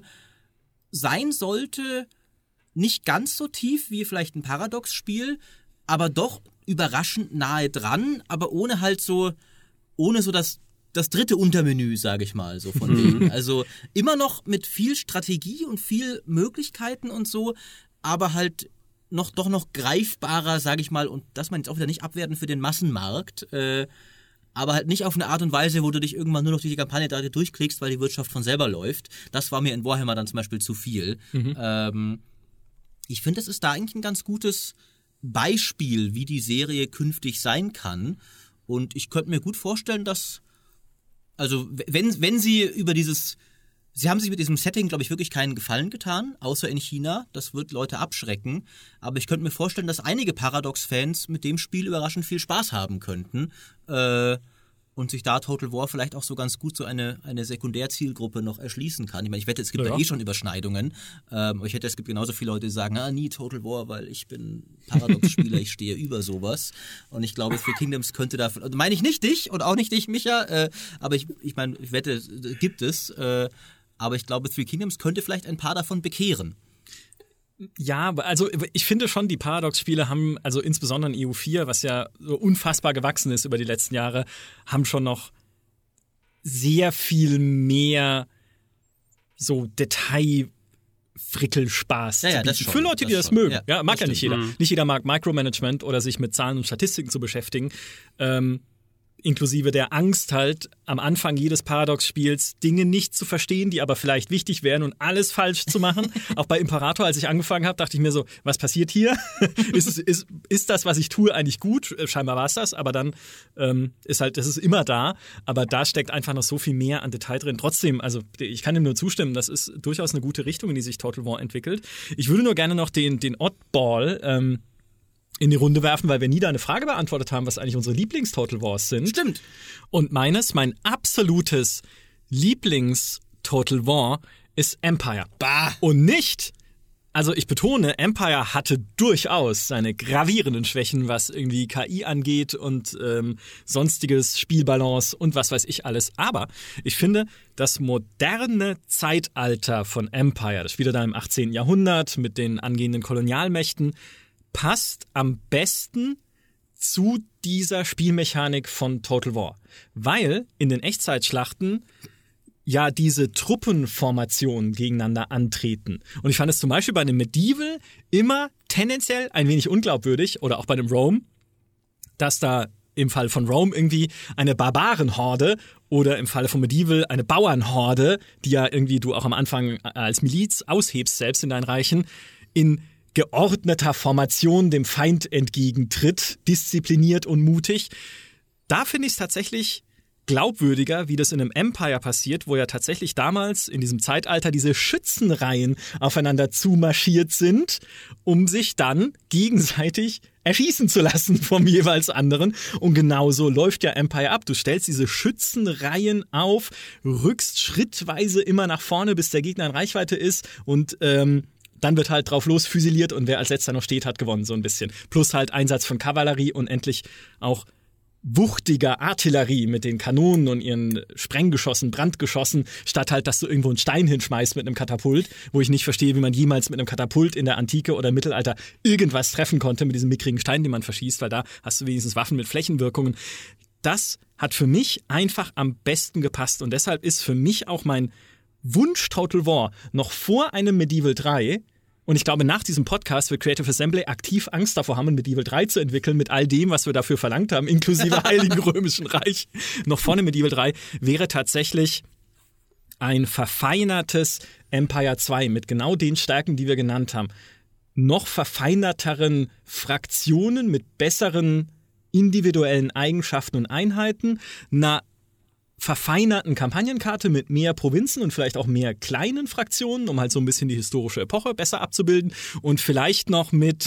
sein sollte, nicht ganz so tief wie vielleicht ein Paradox-Spiel, aber doch überraschend nahe dran, aber ohne halt so, ohne so das das dritte Untermenü, sage ich mal, so von denen. Also immer noch mit viel Strategie und viel Möglichkeiten und so, aber halt noch doch noch greifbarer, sage ich mal, und das man jetzt auch wieder nicht abwerten für den Massenmarkt, äh, aber halt nicht auf eine Art und Weise, wo du dich irgendwann nur noch durch die Kampagne da durchklickst, weil die Wirtschaft von selber läuft. Das war mir in Warhammer dann zum Beispiel zu viel. Mhm. Ähm, ich finde, das ist da eigentlich ein ganz gutes Beispiel, wie die Serie künftig sein kann. Und ich könnte mir gut vorstellen, dass Also wenn, wenn sie über dieses, sie haben sich mit diesem Setting, glaube ich, wirklich keinen Gefallen getan, außer in China, das wird Leute abschrecken, aber ich könnte mir vorstellen, dass einige Paradox-Fans mit dem Spiel überraschend viel Spaß haben könnten äh, und sich da Total War vielleicht auch so ganz gut so eine, eine Sekundärzielgruppe noch erschließen kann. Ich meine, ich wette, es gibt ja, ja eh schon Überschneidungen, ähm, aber ich wette, es gibt genauso viele Leute, die sagen, ah, nie Total War, weil ich bin Paradox-Spieler, ich stehe über sowas. Und ich glaube, Three Kingdoms könnte da, also meine ich nicht dich und auch nicht dich, Micha, äh, aber ich, ich meine, ich wette, gibt es, äh, aber ich glaube, Three Kingdoms könnte vielleicht ein paar davon bekehren. Ja, also ich finde schon, die Paradox-Spiele haben, also insbesondere in E U vier, was ja so unfassbar gewachsen ist über die letzten Jahre, haben schon noch sehr viel mehr so Detail-Frickelspaß ja, ja, zu bieten. Für Leute, das die das schon. mögen. Ja, ja, mag das ja nicht stimmt. jeder. Mhm. Nicht jeder mag Micromanagement oder sich mit Zahlen und Statistiken zu beschäftigen. Ähm, inklusive der Angst halt am Anfang jedes Paradox-Spiels Dinge nicht zu verstehen, die aber vielleicht wichtig wären und alles falsch zu machen. Auch bei Imperator, als ich angefangen habe, dachte ich mir so, was passiert hier? ist, es, ist, ist das, was ich tue, eigentlich gut? Scheinbar war es das, aber dann ähm, ist halt, das ist immer da, aber da steckt einfach noch so viel mehr an Detail drin. Trotzdem, also ich kann dem nur zustimmen, das ist durchaus eine gute Richtung, in die sich Total War entwickelt. Ich würde nur gerne noch den, den Oddball ähm, in die Runde werfen, weil wir nie da eine Frage beantwortet haben, was eigentlich unsere Lieblings-Total Wars sind. Stimmt. Und meines, mein absolutes Lieblings-Total War ist Empire. Bah. Und nicht, also ich betone, Empire hatte durchaus seine gravierenden Schwächen, was irgendwie K I angeht und ähm, sonstiges Spielbalance und was weiß ich alles. Aber ich finde, das moderne Zeitalter von Empire, das spielt da im achtzehnten Jahrhundert mit den angehenden Kolonialmächten, passt am besten zu dieser Spielmechanik von Total War. Weil in den Echtzeitschlachten ja diese Truppenformationen gegeneinander antreten. Und ich fand es zum Beispiel bei einem Medieval immer tendenziell ein wenig unglaubwürdig, oder auch bei einem Rome, dass da im Fall von Rome irgendwie eine Barbarenhorde oder im Falle von Medieval eine Bauernhorde, die ja irgendwie du auch am Anfang als Miliz aushebst, selbst in deinen Reichen, in geordneter Formation dem Feind entgegentritt, diszipliniert und mutig. Da finde ich es tatsächlich glaubwürdiger, wie das in einem Empire passiert, wo ja tatsächlich damals in diesem Zeitalter diese Schützenreihen aufeinander zumarschiert sind, um sich dann gegenseitig erschießen zu lassen vom jeweils anderen. Und genauso läuft ja Empire ab. Du stellst diese Schützenreihen auf, rückst schrittweise immer nach vorne, bis der Gegner in Reichweite ist und ähm, dann wird halt drauf losfüsiliert und wer als letzter noch steht, hat gewonnen, so ein bisschen. Plus halt Einsatz von Kavallerie und endlich auch wuchtiger Artillerie mit den Kanonen und ihren Sprenggeschossen, Brandgeschossen, statt halt, dass du irgendwo einen Stein hinschmeißt mit einem Katapult, wo ich nicht verstehe, wie man jemals mit einem Katapult in der Antike oder im Mittelalter irgendwas treffen konnte mit diesem mickrigen Stein, den man verschießt, weil da hast du wenigstens Waffen mit Flächenwirkungen. Das hat für mich einfach am besten gepasst und deshalb ist für mich auch mein Wunsch Total War noch vor einem Medieval drei. Und ich glaube, nach diesem Podcast wird Creative Assembly aktiv Angst davor haben, ein Medieval drei zu entwickeln mit all dem, was wir dafür verlangt haben, inklusive Heiligen Römischen Reich. Noch vor einem Medieval drei wäre tatsächlich ein verfeinertes Empire zwei mit genau den Stärken, die wir genannt haben. Noch verfeinerteren Fraktionen mit besseren individuellen Eigenschaften und Einheiten, einer verfeinerten Kampagnenkarte mit mehr Provinzen und vielleicht auch mehr kleinen Fraktionen, um halt so ein bisschen die historische Epoche besser abzubilden und vielleicht noch mit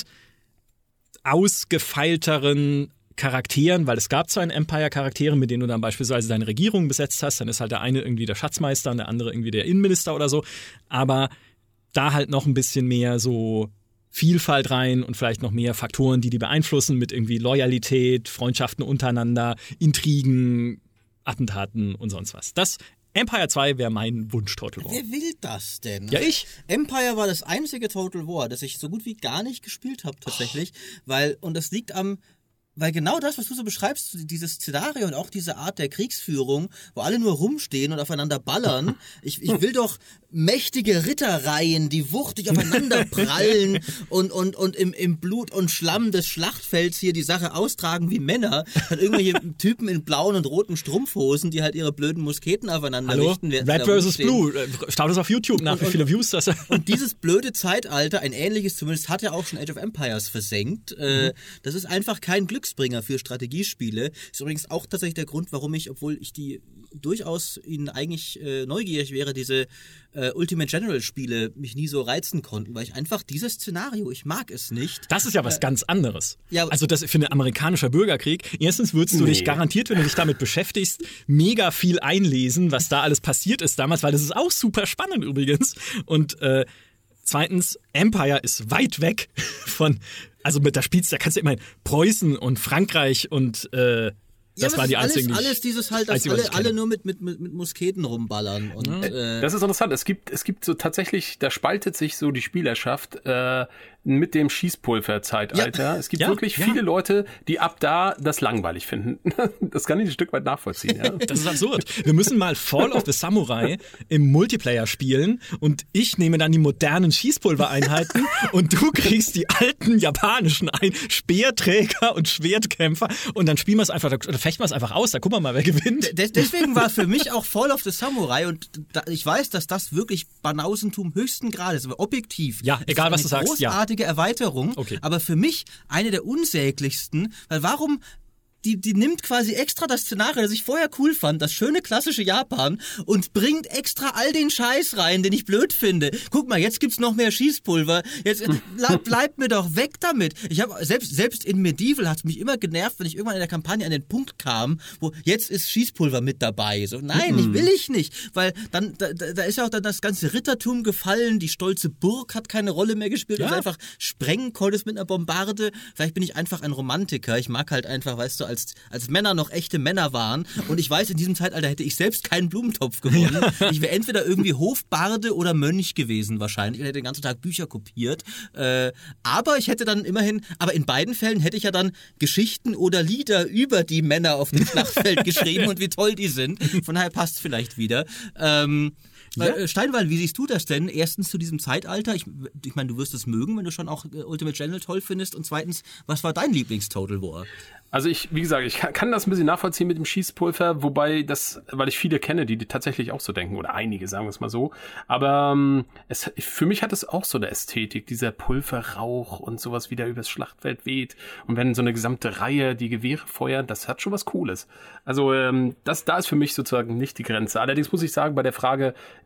ausgefeilteren Charakteren, weil es gab zwar in Empire Charaktere, mit denen du dann beispielsweise deine Regierung besetzt hast, dann ist halt der eine irgendwie der Schatzmeister und der andere irgendwie der Innenminister oder so, aber da halt noch ein bisschen mehr so Vielfalt rein und vielleicht noch mehr Faktoren, die die beeinflussen mit irgendwie Loyalität, Freundschaften untereinander, Intrigen, Attentaten und sonst was. Das Empire zwei wäre mein Wunsch Total War. Wer will das denn? Ja, ich. Empire war das einzige Total War, das ich so gut wie gar nicht gespielt habe tatsächlich, oh. weil, und das liegt am, weil genau das, was du so beschreibst, dieses Szenario und auch diese Art der Kriegsführung, wo alle nur rumstehen und aufeinander ballern, ich, ich will doch mächtige Ritterreihen, die wuchtig aufeinander prallen und, und, und im, im Blut und Schlamm des Schlachtfelds hier die Sache austragen wie Männer. Hat irgendwelche Typen in blauen und roten Strumpfhosen, die halt ihre blöden Musketen aufeinander Hallo? richten. Red versus Blue. Schaut es auf YouTube nach, wie viele Views das hat. Und dieses blöde Zeitalter, ein ähnliches zumindest, hat ja auch schon Age of Empires versenkt. Mhm. Das ist einfach kein Glücksbringer für Strategiespiele. Ist übrigens auch tatsächlich der Grund, warum ich, obwohl ich die durchaus ihnen eigentlich äh, neugierig wäre, diese äh, Ultimate General Spiele mich nie so reizen konnten, weil ich einfach dieses Szenario, ich mag es nicht. Das ist ja was äh, ganz anderes. Ja, also das für einen amerikanischen Bürgerkrieg. Erstens würdest du nee. dich garantiert, wenn du dich damit beschäftigst, mega viel einlesen, was da alles passiert ist damals, weil das ist auch super spannend übrigens. Und äh, zweitens, Empire ist weit weg von, also mit der Spielst, da kannst du immerhin Preußen und Frankreich und äh, das ja, war die alles, einzige. Alles dieses halt, dass einzige, alle, alle nur mit, mit, mit, mit Musketen rumballern. Und, ja. äh, das ist interessant. Es gibt, es gibt so tatsächlich, da spaltet sich so die Spielerschaft äh, mit dem Schießpulver-Zeitalter. Ja. Es gibt ja, wirklich ja. viele Leute, die ab da das langweilig finden. Das kann ich ein Stück weit nachvollziehen. Ja. Das ist absurd. Wir müssen mal Fall of the Samurai im Multiplayer spielen und ich nehme dann die modernen Schießpulvereinheiten und du kriegst die alten japanischen ein, Speerträger und Schwertkämpfer und dann spielen wir es einfach, oder fechten wir es einfach aus, da gucken wir mal, wer gewinnt. De- deswegen war für mich auch Fall of the Samurai und da, ich weiß, dass das wirklich Banausentum höchsten Grades ist, aber objektiv. Ja, egal was du sagst. Ja. Großartige Erweiterung, okay. aber für mich eine der unsäglichsten, weil warum Die, die nimmt quasi extra das Szenario, das ich vorher cool fand, das schöne klassische Japan und bringt extra all den Scheiß rein, den ich blöd finde. Guck mal, jetzt gibt's noch mehr Schießpulver. Jetzt bleib, bleib mir doch weg damit. Ich habe selbst selbst in Medieval hat's mich immer genervt, wenn ich irgendwann in der Kampagne an den Punkt kam, wo jetzt ist Schießpulver mit dabei. So, nein, mhm. ich will ich nicht, weil dann da, da ist ja auch dann das ganze Rittertum gefallen, die stolze Burg hat keine Rolle mehr gespielt, ja. Du einfach sprengen konntest mit einer Bombarde. Vielleicht bin ich einfach ein Romantiker. Ich mag halt einfach, weißt du, als als Männer noch echte Männer waren und ich weiß, in diesem Zeitalter hätte ich selbst keinen Blumentopf gewonnen. Ja. Ich wäre entweder irgendwie Hofbarde oder Mönch gewesen wahrscheinlich. Ich hätte den ganzen Tag Bücher kopiert. Äh, aber ich hätte dann immerhin, aber in beiden Fällen hätte ich ja dann Geschichten oder Lieder über die Männer auf dem Schlachtfeld geschrieben und wie toll die sind. Von daher passt es vielleicht wieder. Ähm, Ja. Steinwald, wie siehst du das denn? Erstens zu diesem Zeitalter. Ich, ich meine, du wirst es mögen, wenn du schon auch Ultimate General toll findest. Und zweitens, was war dein Lieblings-Total War? Also ich, wie gesagt, ich kann, kann das ein bisschen nachvollziehen mit dem Schießpulver, wobei das, weil ich viele kenne, die, die tatsächlich auch so denken, oder einige, sagen wir es mal so. Aber ähm, es, für mich hat es auch so eine Ästhetik, dieser Pulverrauch und sowas, wie der übers Schlachtfeld weht. Und wenn so eine gesamte Reihe die Gewehre feuert, das hat schon was Cooles. Also ähm, das, da ist für mich sozusagen nicht die Grenze. Allerdings muss ich sagen, bei der Frage,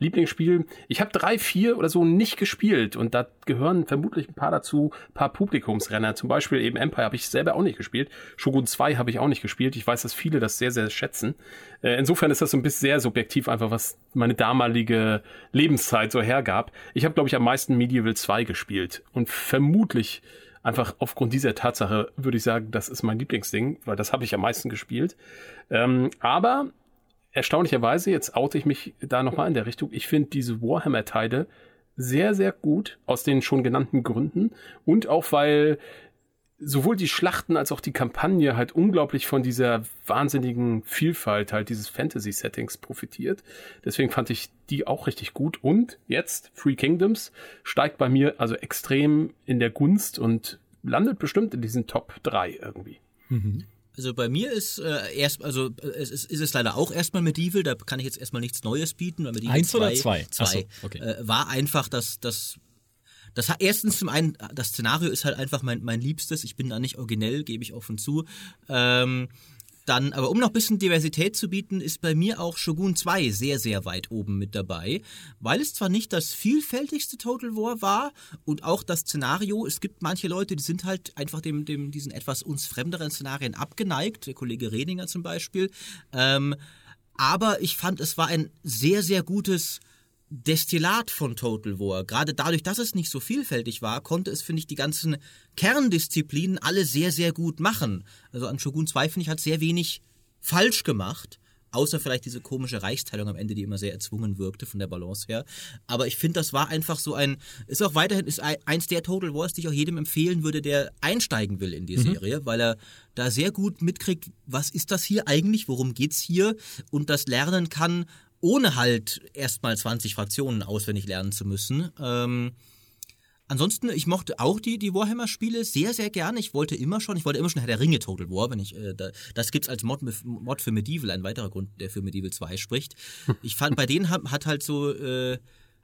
Lieblingsspiel. Ich habe drei, vier oder so nicht gespielt und da gehören vermutlich ein paar dazu, ein paar Publikumsrenner. Zum Beispiel eben Empire habe ich selber auch nicht gespielt. Shogun zwei habe ich auch nicht gespielt. Ich weiß, dass viele das sehr, sehr schätzen. Äh, insofern ist das so ein bisschen sehr subjektiv, einfach was meine damalige Lebenszeit so hergab. Ich habe, glaube ich, am meisten Medieval zwei gespielt und vermutlich einfach aufgrund dieser Tatsache würde ich sagen, das ist mein Lieblingsding, weil das habe ich am meisten gespielt. Ähm, aber erstaunlicherweise, jetzt oute ich mich da nochmal in der Richtung, ich finde diese Warhammer-Teile sehr, sehr gut, aus den schon genannten Gründen und auch, weil sowohl die Schlachten als auch die Kampagne halt unglaublich von dieser wahnsinnigen Vielfalt halt dieses Fantasy-Settings profitiert. Deswegen fand ich die auch richtig gut. Und jetzt, Three Kingdoms steigt bei mir also extrem in der Gunst und landet bestimmt in diesen Top drei irgendwie. Mhm. Also bei mir ist äh, erst, also äh, es ist, ist es leider auch erstmal Medieval, da kann ich jetzt erstmal nichts Neues bieten. Weil Medieval Eins zwei, oder zwei? Zwei. So, okay. äh, war einfach das, das Das hat erstens zum einen, das Szenario ist halt einfach mein, mein Liebstes. Ich bin da nicht originell, gebe ich offen zu. Ähm, dann, aber um noch ein bisschen Diversität zu bieten, ist bei mir auch Shogun zwei sehr, sehr weit oben mit dabei. Weil es zwar nicht das vielfältigste Total War war und auch das Szenario, es gibt manche Leute, die sind halt einfach dem, dem diesen etwas uns fremderen Szenarien abgeneigt. Der Kollege Redinger zum Beispiel. Ähm, aber ich fand, es war ein sehr, sehr gutes Destillat von Total War. Gerade dadurch, dass es nicht so vielfältig war, konnte es, finde ich, die ganzen Kerndisziplinen alle sehr, sehr gut machen. Also an Shogun zwei, finde ich, hat sehr wenig falsch gemacht. Außer vielleicht diese komische Reichsteilung am Ende, die immer sehr erzwungen wirkte von der Balance her. Aber ich finde, das war einfach so ein, ist auch weiterhin, ist eins der Total Wars, die ich auch jedem empfehlen würde, der einsteigen will in die mhm. Serie, weil er da sehr gut mitkriegt, was ist das hier eigentlich, worum geht's hier und das lernen kann, ohne halt erstmal zwanzig Fraktionen auswendig lernen zu müssen. Ähm, ansonsten, ich mochte auch die, die Warhammer-Spiele sehr, sehr gerne. Ich wollte immer schon, ich wollte immer schon Herr der Ringe Total War, wenn ich, äh, da, das gibt's als Mod, Mod für Medieval, ein weiterer Grund, der für Medieval zwei spricht. Ich fand, bei denen hat, hat halt so, äh,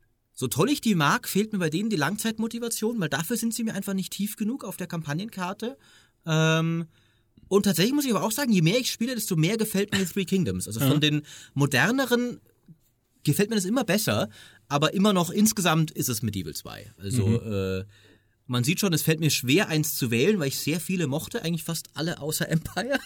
so toll ich die mag, fehlt mir bei denen die Langzeitmotivation, weil dafür sind sie mir einfach nicht tief genug auf der Kampagnenkarte. Ähm, Und tatsächlich muss ich aber auch sagen, je mehr ich spiele, desto mehr gefällt mir Three Kingdoms. Also von mhm. den moderneren gefällt mir das immer besser, aber immer noch insgesamt ist es Medieval zwei. Also mhm. äh, man sieht schon, es fällt mir schwer, eins zu wählen, weil ich sehr viele mochte, eigentlich fast alle außer Empire.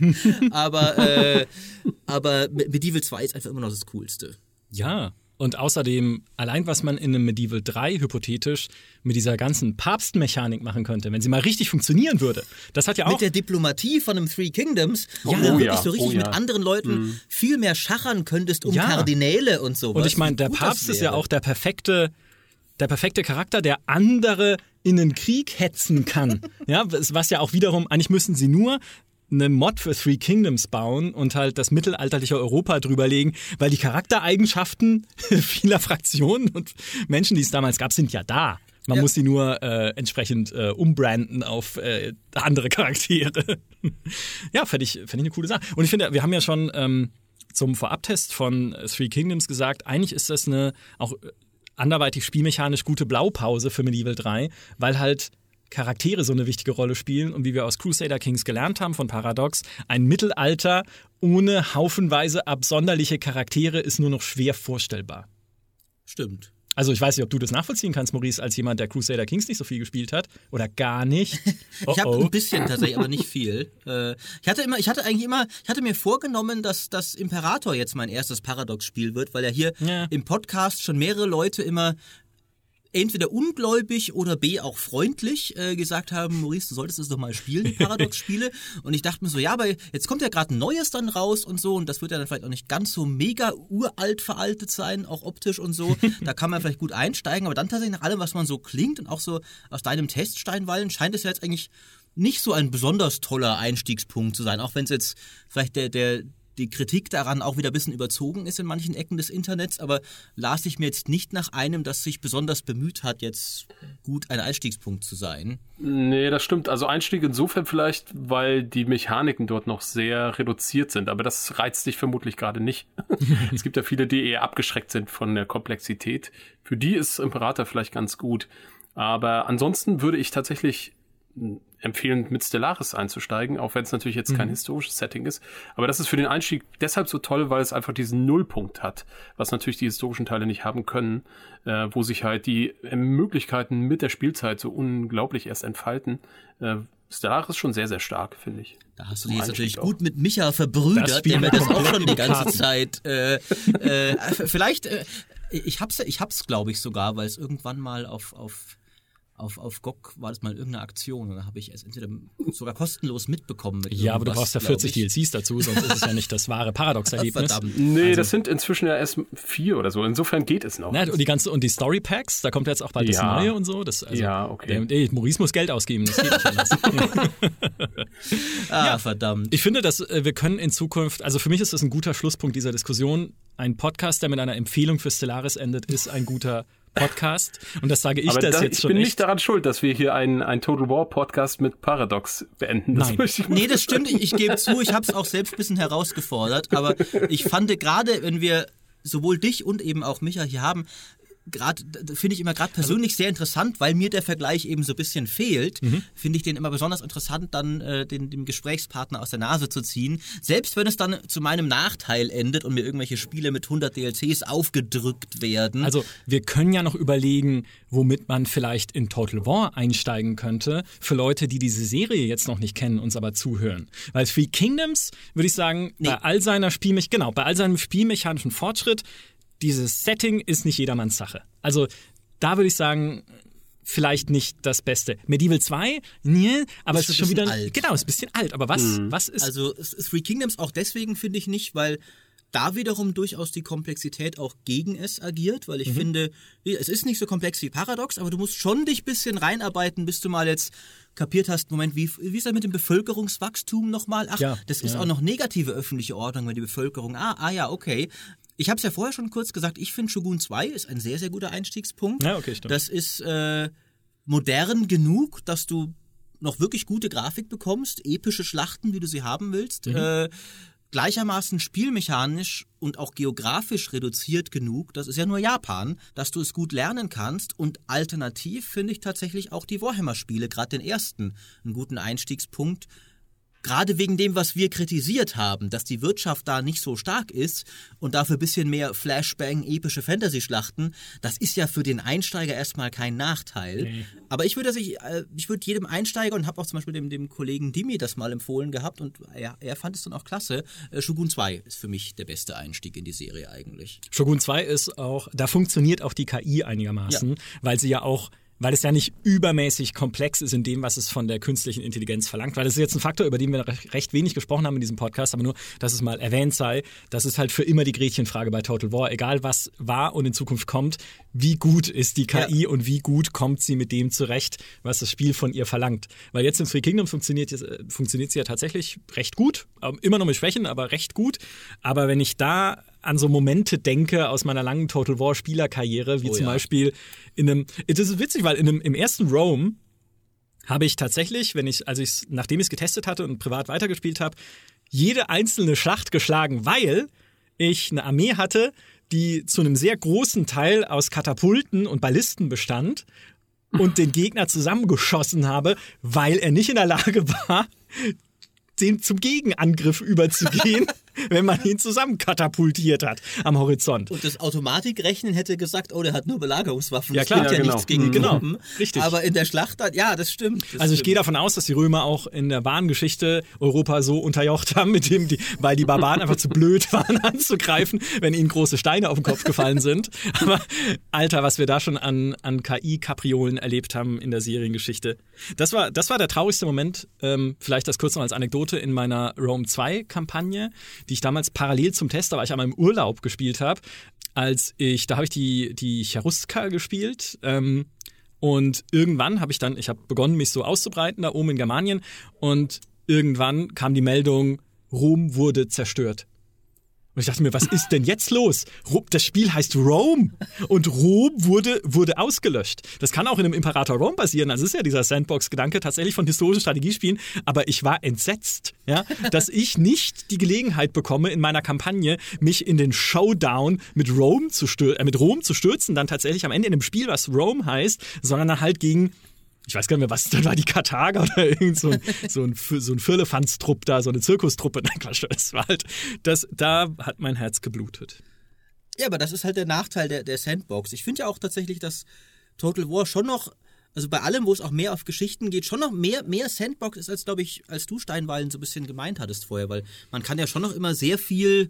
aber, äh, aber Medieval zwei ist einfach immer noch das Coolste. Ja. Und außerdem, allein was man in einem Medieval drei hypothetisch mit dieser ganzen Papstmechanik machen könnte, wenn sie mal richtig funktionieren würde. Das hat ja auch... Mit der Diplomatie von einem Three Kingdoms, wo ja, du wirklich ja, so richtig oh ja. mit anderen Leuten mhm. viel mehr schachern könntest um ja. Kardinäle und sowas. Und ich meine, der Papst ist ja auch der perfekte, der perfekte Charakter, der andere in den Krieg hetzen kann. Ja, was ja auch wiederum, eigentlich müssen sie nur eine Mod für Three Kingdoms bauen und halt das mittelalterliche Europa drüberlegen, weil die Charaktereigenschaften vieler Fraktionen und Menschen, die es damals gab, sind ja da. Man ja. muss sie nur äh, entsprechend äh, umbranden auf äh, andere Charaktere. Ja, fände ich, fänd ich eine coole Sache. Und ich finde, wir haben ja schon ähm, zum Vorabtest von Three Kingdoms gesagt, eigentlich ist das eine auch anderweitig spielmechanisch gute Blaupause für Medieval drei, weil halt Charaktere so eine wichtige Rolle spielen und wie wir aus Crusader Kings gelernt haben von Paradox, ein Mittelalter ohne haufenweise absonderliche Charaktere ist nur noch schwer vorstellbar. Stimmt. Also ich weiß nicht, ob du das nachvollziehen kannst, Maurice, als jemand, der Crusader Kings nicht so viel gespielt hat oder gar nicht. Oh, ich habe oh. ein bisschen tatsächlich, aber nicht viel. Äh, ich hatte immer, ich hatte eigentlich immer, ich hatte mir vorgenommen, dass das Imperator jetzt mein erstes Paradox-Spiel wird, weil ja hier ja. im Podcast schon mehrere Leute immer entweder ungläubig oder B auch freundlich äh, gesagt haben, Maurice, du solltest das doch mal spielen, die Paradox-Spiele. Und ich dachte mir so, ja, aber jetzt kommt ja gerade ein neues dann raus und so und das wird ja dann vielleicht auch nicht ganz so mega uralt veraltet sein, auch optisch und so. Da kann man vielleicht gut einsteigen, aber dann tatsächlich nach allem, was man so klingt und auch so aus deinem Test, Steinwallen, scheint es ja jetzt eigentlich nicht so ein besonders toller Einstiegspunkt zu sein, auch wenn es jetzt vielleicht der, der die Kritik daran auch wieder ein bisschen überzogen ist in manchen Ecken des Internets, aber las ich mir jetzt nicht nach einem, das sich besonders bemüht hat, jetzt gut ein Einstiegspunkt zu sein. Nee, das stimmt. Also Einstieg insofern vielleicht, weil die Mechaniken dort noch sehr reduziert sind, aber das reizt dich vermutlich gerade nicht. Es gibt ja viele, die eher abgeschreckt sind von der Komplexität. Für die ist Imperator vielleicht ganz gut, aber ansonsten würde ich tatsächlich empfehlen, mit Stellaris einzusteigen, auch wenn es natürlich jetzt kein mhm. historisches Setting ist. Aber das ist für den Einstieg deshalb so toll, weil es einfach diesen Nullpunkt hat, was natürlich die historischen Teile nicht haben können, äh, wo sich halt die äh, Möglichkeiten mit der Spielzeit so unglaublich erst entfalten. Äh, Stellaris ist schon sehr, sehr stark, finde ich. Da hast du dich jetzt natürlich gut mit Micha verbrüdert, der mir das auch schon die ganze Zeit äh, äh, vielleicht, äh, ich hab's, ich hab's glaube ich sogar, weil es irgendwann mal auf, auf Auf, auf G O G war das mal irgendeine Aktion und da habe ich es entweder sogar kostenlos mitbekommen. Mit ja, aber du brauchst ja vierzig D L Cs dazu, sonst ist es ja nicht das wahre Paradox-Erlebnis. Verdammt. Nee, also, das sind inzwischen ja erst vier oder so. Insofern geht es noch. Na, und die ganze und die Story Packs, da kommt jetzt auch bald ja. das Neue und so. Das, also, ja, okay. Der, ey, Maurice muss Geld ausgeben, das geht nicht anders. ah, ja, verdammt. Ich finde, dass wir können in Zukunft, also für mich ist das ein guter Schlusspunkt dieser Diskussion. Ein Podcast, der mit einer Empfehlung für Stellaris endet, ist ein guter Podcast. Und das sage ich aber das da, jetzt schon Ich bin echt. nicht daran schuld, dass wir hier einen, einen Total War Podcast mit Paradox beenden. Das Nein. möchte ich nee, das stimmt. Ich, ich gebe zu, ich habe es auch selbst ein bisschen herausgefordert. Aber ich fand gerade, wenn wir sowohl dich und eben auch Micha hier haben, gerade finde ich immer gerade persönlich sehr interessant, weil mir der Vergleich eben so ein bisschen fehlt, mhm. finde ich den immer besonders interessant, dann äh, den, dem Gesprächspartner aus der Nase zu ziehen. Selbst wenn es dann zu meinem Nachteil endet und mir irgendwelche Spiele mit hundert D L Cs aufgedrückt werden. Also wir können ja noch überlegen, womit man vielleicht in Total War einsteigen könnte, für Leute, die diese Serie jetzt noch nicht kennen, uns aber zuhören. Weil Three Kingdoms, würde ich sagen, nee. bei all seiner Spielmech- genau, bei all seinem spielmechanischen Fortschritt, dieses Setting ist nicht jedermanns Sache. Also da würde ich sagen, vielleicht nicht das Beste. Medieval zwei, nee, aber ist es ist schon wieder alt. Genau, ist ein bisschen alt. Aber was, mhm. was ist? Also Three Kingdoms auch deswegen finde ich nicht, weil da wiederum durchaus die Komplexität auch gegen es agiert, weil ich mhm. finde, es ist nicht so komplex wie Paradox, aber du musst schon dich ein bisschen reinarbeiten, bis du mal jetzt kapiert hast, Moment, wie, wie ist das mit dem Bevölkerungswachstum nochmal? Ach, ja, das ist ja. auch noch negative öffentliche Ordnung, wenn die Bevölkerung, ah, ah ja, okay. Ich habe es ja vorher schon kurz gesagt, ich finde Shogun zwei ist ein sehr, sehr guter Einstiegspunkt. Ja, okay, stimmt. Das ist äh, modern genug, dass du noch wirklich gute Grafik bekommst, epische Schlachten, wie du sie haben willst, mhm. äh, gleichermaßen spielmechanisch und auch geografisch reduziert genug, das ist ja nur Japan, dass du es gut lernen kannst und alternativ finde ich tatsächlich auch die Warhammer-Spiele, gerade den ersten, einen guten Einstiegspunkt. Gerade wegen dem, was wir kritisiert haben, dass die Wirtschaft da nicht so stark ist und dafür ein bisschen mehr Flashbang, epische Fantasy-Schlachten, das ist ja für den Einsteiger erstmal kein Nachteil. Okay. Aber ich würde ich, ich würd jedem Einsteiger, und habe auch zum Beispiel dem, dem Kollegen Dimi das mal empfohlen gehabt und er, er fand es dann auch klasse, Shogun zwei ist für mich der beste Einstieg in die Serie eigentlich. Shogun zwei ist auch, da funktioniert auch die K I einigermaßen, ja. weil sie ja auch weil es ja nicht übermäßig komplex ist in dem, was es von der künstlichen Intelligenz verlangt. Weil das ist jetzt ein Faktor, über den wir recht wenig gesprochen haben in diesem Podcast, aber nur, dass es mal erwähnt sei. Das ist halt für immer die Gretchenfrage bei Total War. Egal, was war und in Zukunft kommt, wie gut ist die K I ja. und wie gut kommt sie mit dem zurecht, was das Spiel von ihr verlangt. Weil jetzt in Three Kingdoms funktioniert, funktioniert sie ja tatsächlich recht gut. Immer noch mit Schwächen, aber recht gut. Aber wenn ich da an so Momente denke aus meiner langen Total War Spielerkarriere, wie oh, zum ja. Beispiel in einem, das ist witzig, weil in einem, im ersten Rome habe ich tatsächlich, wenn ich, also ich, nachdem ich es getestet hatte und privat weitergespielt habe, jede einzelne Schlacht geschlagen, weil ich eine Armee hatte, die zu einem sehr großen Teil aus Katapulten und Ballisten bestand und den Gegner zusammengeschossen habe, weil er nicht in der Lage war, den zum Gegenangriff überzugehen, wenn man ihn zusammen katapultiert hat am Horizont. Und das Automatikrechnen hätte gesagt, oh, der hat nur Belagerungswaffen. Ja, klar, das bringt ja, genau. nichts gegen genau. Gruppen. Richtig. Aber in der Schlacht, ja, das stimmt. Das also ich stimmt. gehe davon aus, dass die Römer auch in der wahren Geschichte Europa so unterjocht haben, mit dem die, weil die Barbaren einfach zu blöd waren anzugreifen, wenn ihnen große Steine auf den Kopf gefallen sind. Aber Alter, was wir da schon an, an K I-Kapriolen erlebt haben in der Seriengeschichte. Das war, das war der traurigste Moment, ähm, vielleicht das kurz noch als Anekdote, in meiner Rome zwei Kampagne, die ich damals parallel zum Test, da war ich einmal im Urlaub gespielt habe, als ich, da habe ich die, die Cherusker gespielt ähm, und irgendwann habe ich dann, ich habe begonnen, mich so auszubreiten da oben in Germanien und irgendwann kam die Meldung, Rom wurde zerstört. Und ich dachte mir, was ist denn jetzt los? Das Spiel heißt Rome und Rom wurde, wurde ausgelöscht. Das kann auch in einem Imperator Rome passieren. Also ist ja dieser Sandbox-Gedanke tatsächlich von historischen Strategiespielen. Aber ich war entsetzt, ja, dass ich nicht die Gelegenheit bekomme, in meiner Kampagne mich in den Showdown mit Rome zu stür- äh, mit Rom zu stürzen, dann tatsächlich am Ende in einem Spiel, was Rome heißt, sondern dann halt gegen ich weiß gar nicht mehr, was dann war, die Karthager oder irgend so ein, so ein, so ein Firlefanztrupp da, so eine Zirkustruppe. Nein, Quatsch, das war halt, das, da hat mein Herz geblutet. Ja, aber das ist halt der Nachteil der, der Sandbox. Ich finde ja auch tatsächlich, dass Total War schon noch, also bei allem, wo es auch mehr auf Geschichten geht, schon noch mehr, mehr Sandbox ist, als, glaube ich, als du, Steinwallen, so ein bisschen gemeint hattest vorher, weil man kann ja schon noch immer sehr viel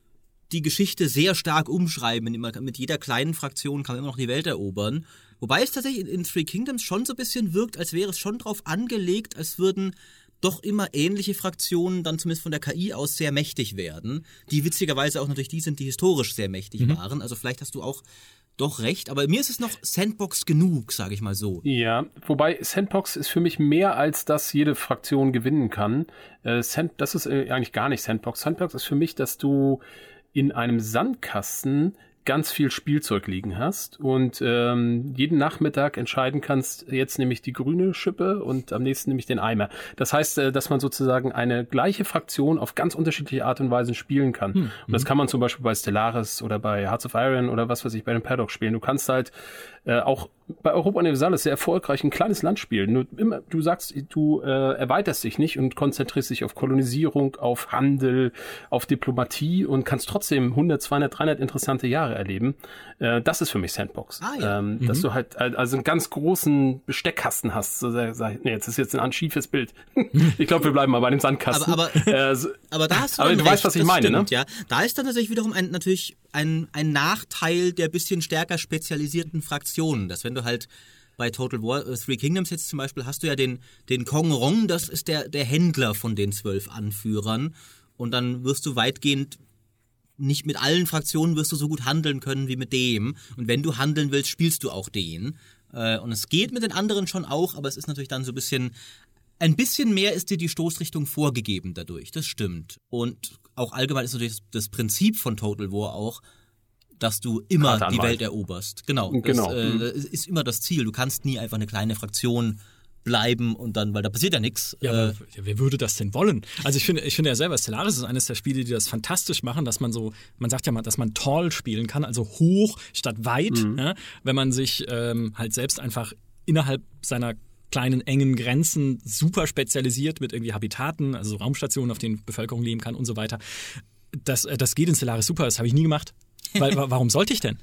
die Geschichte sehr stark umschreiben. Immer, mit jeder kleinen Fraktion kann man immer noch die Welt erobern. Wobei es tatsächlich in, in Three Kingdoms schon so ein bisschen wirkt, als wäre es schon drauf angelegt, als würden doch immer ähnliche Fraktionen dann zumindest von der K I aus sehr mächtig werden, die witzigerweise auch natürlich die sind, die historisch sehr mächtig mhm. waren. Also vielleicht hast du auch doch recht, aber mir ist es noch Sandbox genug, sage ich mal so. Ja, wobei Sandbox ist für mich mehr, als dass jede Fraktion gewinnen kann. Äh, Sand, das ist äh, eigentlich gar nicht Sandbox. Sandbox ist für mich, dass du in einem Sandkasten ganz viel Spielzeug liegen hast und ähm, jeden Nachmittag entscheiden kannst, jetzt nehme ich die grüne Schippe und am nächsten nehme ich den Eimer. Das heißt, äh, dass man sozusagen eine gleiche Fraktion auf ganz unterschiedliche Art und Weise spielen kann. Hm. Und das kann man zum Beispiel bei Stellaris oder bei Hearts of Iron oder was weiß ich, bei den Paddock spielen. Du kannst halt äh, auch bei Europa Universalis sehr erfolgreich ein kleines Land spielen. Du, immer, du sagst, du äh, erweiterst dich nicht und konzentrierst dich auf Kolonisierung, auf Handel, auf Diplomatie und kannst trotzdem hundert, zweihundert, dreihundert interessante Jahre erleben. Äh, das ist für mich Sandbox. Ah, ja. ähm, mhm. Dass du halt also einen ganz großen Besteckkasten hast. So, sag, nee, jetzt ist jetzt ein schiefes Bild. Ich glaube, wir bleiben mal bei dem Sandkasten. Aber, aber, äh, so, aber da hast du aber dann du recht, weißt, was ich meine, stimmt, ne? Ja. Da ist dann tatsächlich wiederum ein, natürlich ein, ein Nachteil der bisschen stärker spezialisierten Fraktionen. Dass wenn du halt bei Total War uh, Three Kingdoms jetzt zum Beispiel hast du ja den, den Kong Rong, das ist der, der Händler von den zwölf Anführern. Und dann wirst du weitgehend nicht mit allen Fraktionen wirst du so gut handeln können wie mit dem. Und wenn du handeln willst, spielst du auch den. Äh, und es geht mit den anderen schon auch, aber es ist natürlich dann so ein bisschen, ein bisschen mehr ist dir die Stoßrichtung vorgegeben dadurch. Das stimmt. Und auch allgemein ist natürlich das, das Prinzip von Total War auch, dass du immer die Welt eroberst. Genau. genau. Das äh, ist immer das Ziel. Du kannst nie einfach eine kleine Fraktion bleiben und dann, weil da passiert ja nichts. Ja, äh, wer würde das denn wollen? Also ich finde, ich finde ja selber, Stellaris ist eines der Spiele, die das fantastisch machen, dass man so, man sagt ja mal, dass man tall spielen kann, also hoch statt weit, mhm. ja, wenn man sich ähm, halt selbst einfach innerhalb seiner kleinen, engen Grenzen super spezialisiert mit irgendwie Habitaten, also Raumstationen, auf denen Bevölkerung leben kann und so weiter. Das, das geht in Stellaris super, das habe ich nie gemacht. Weil, warum sollte ich denn?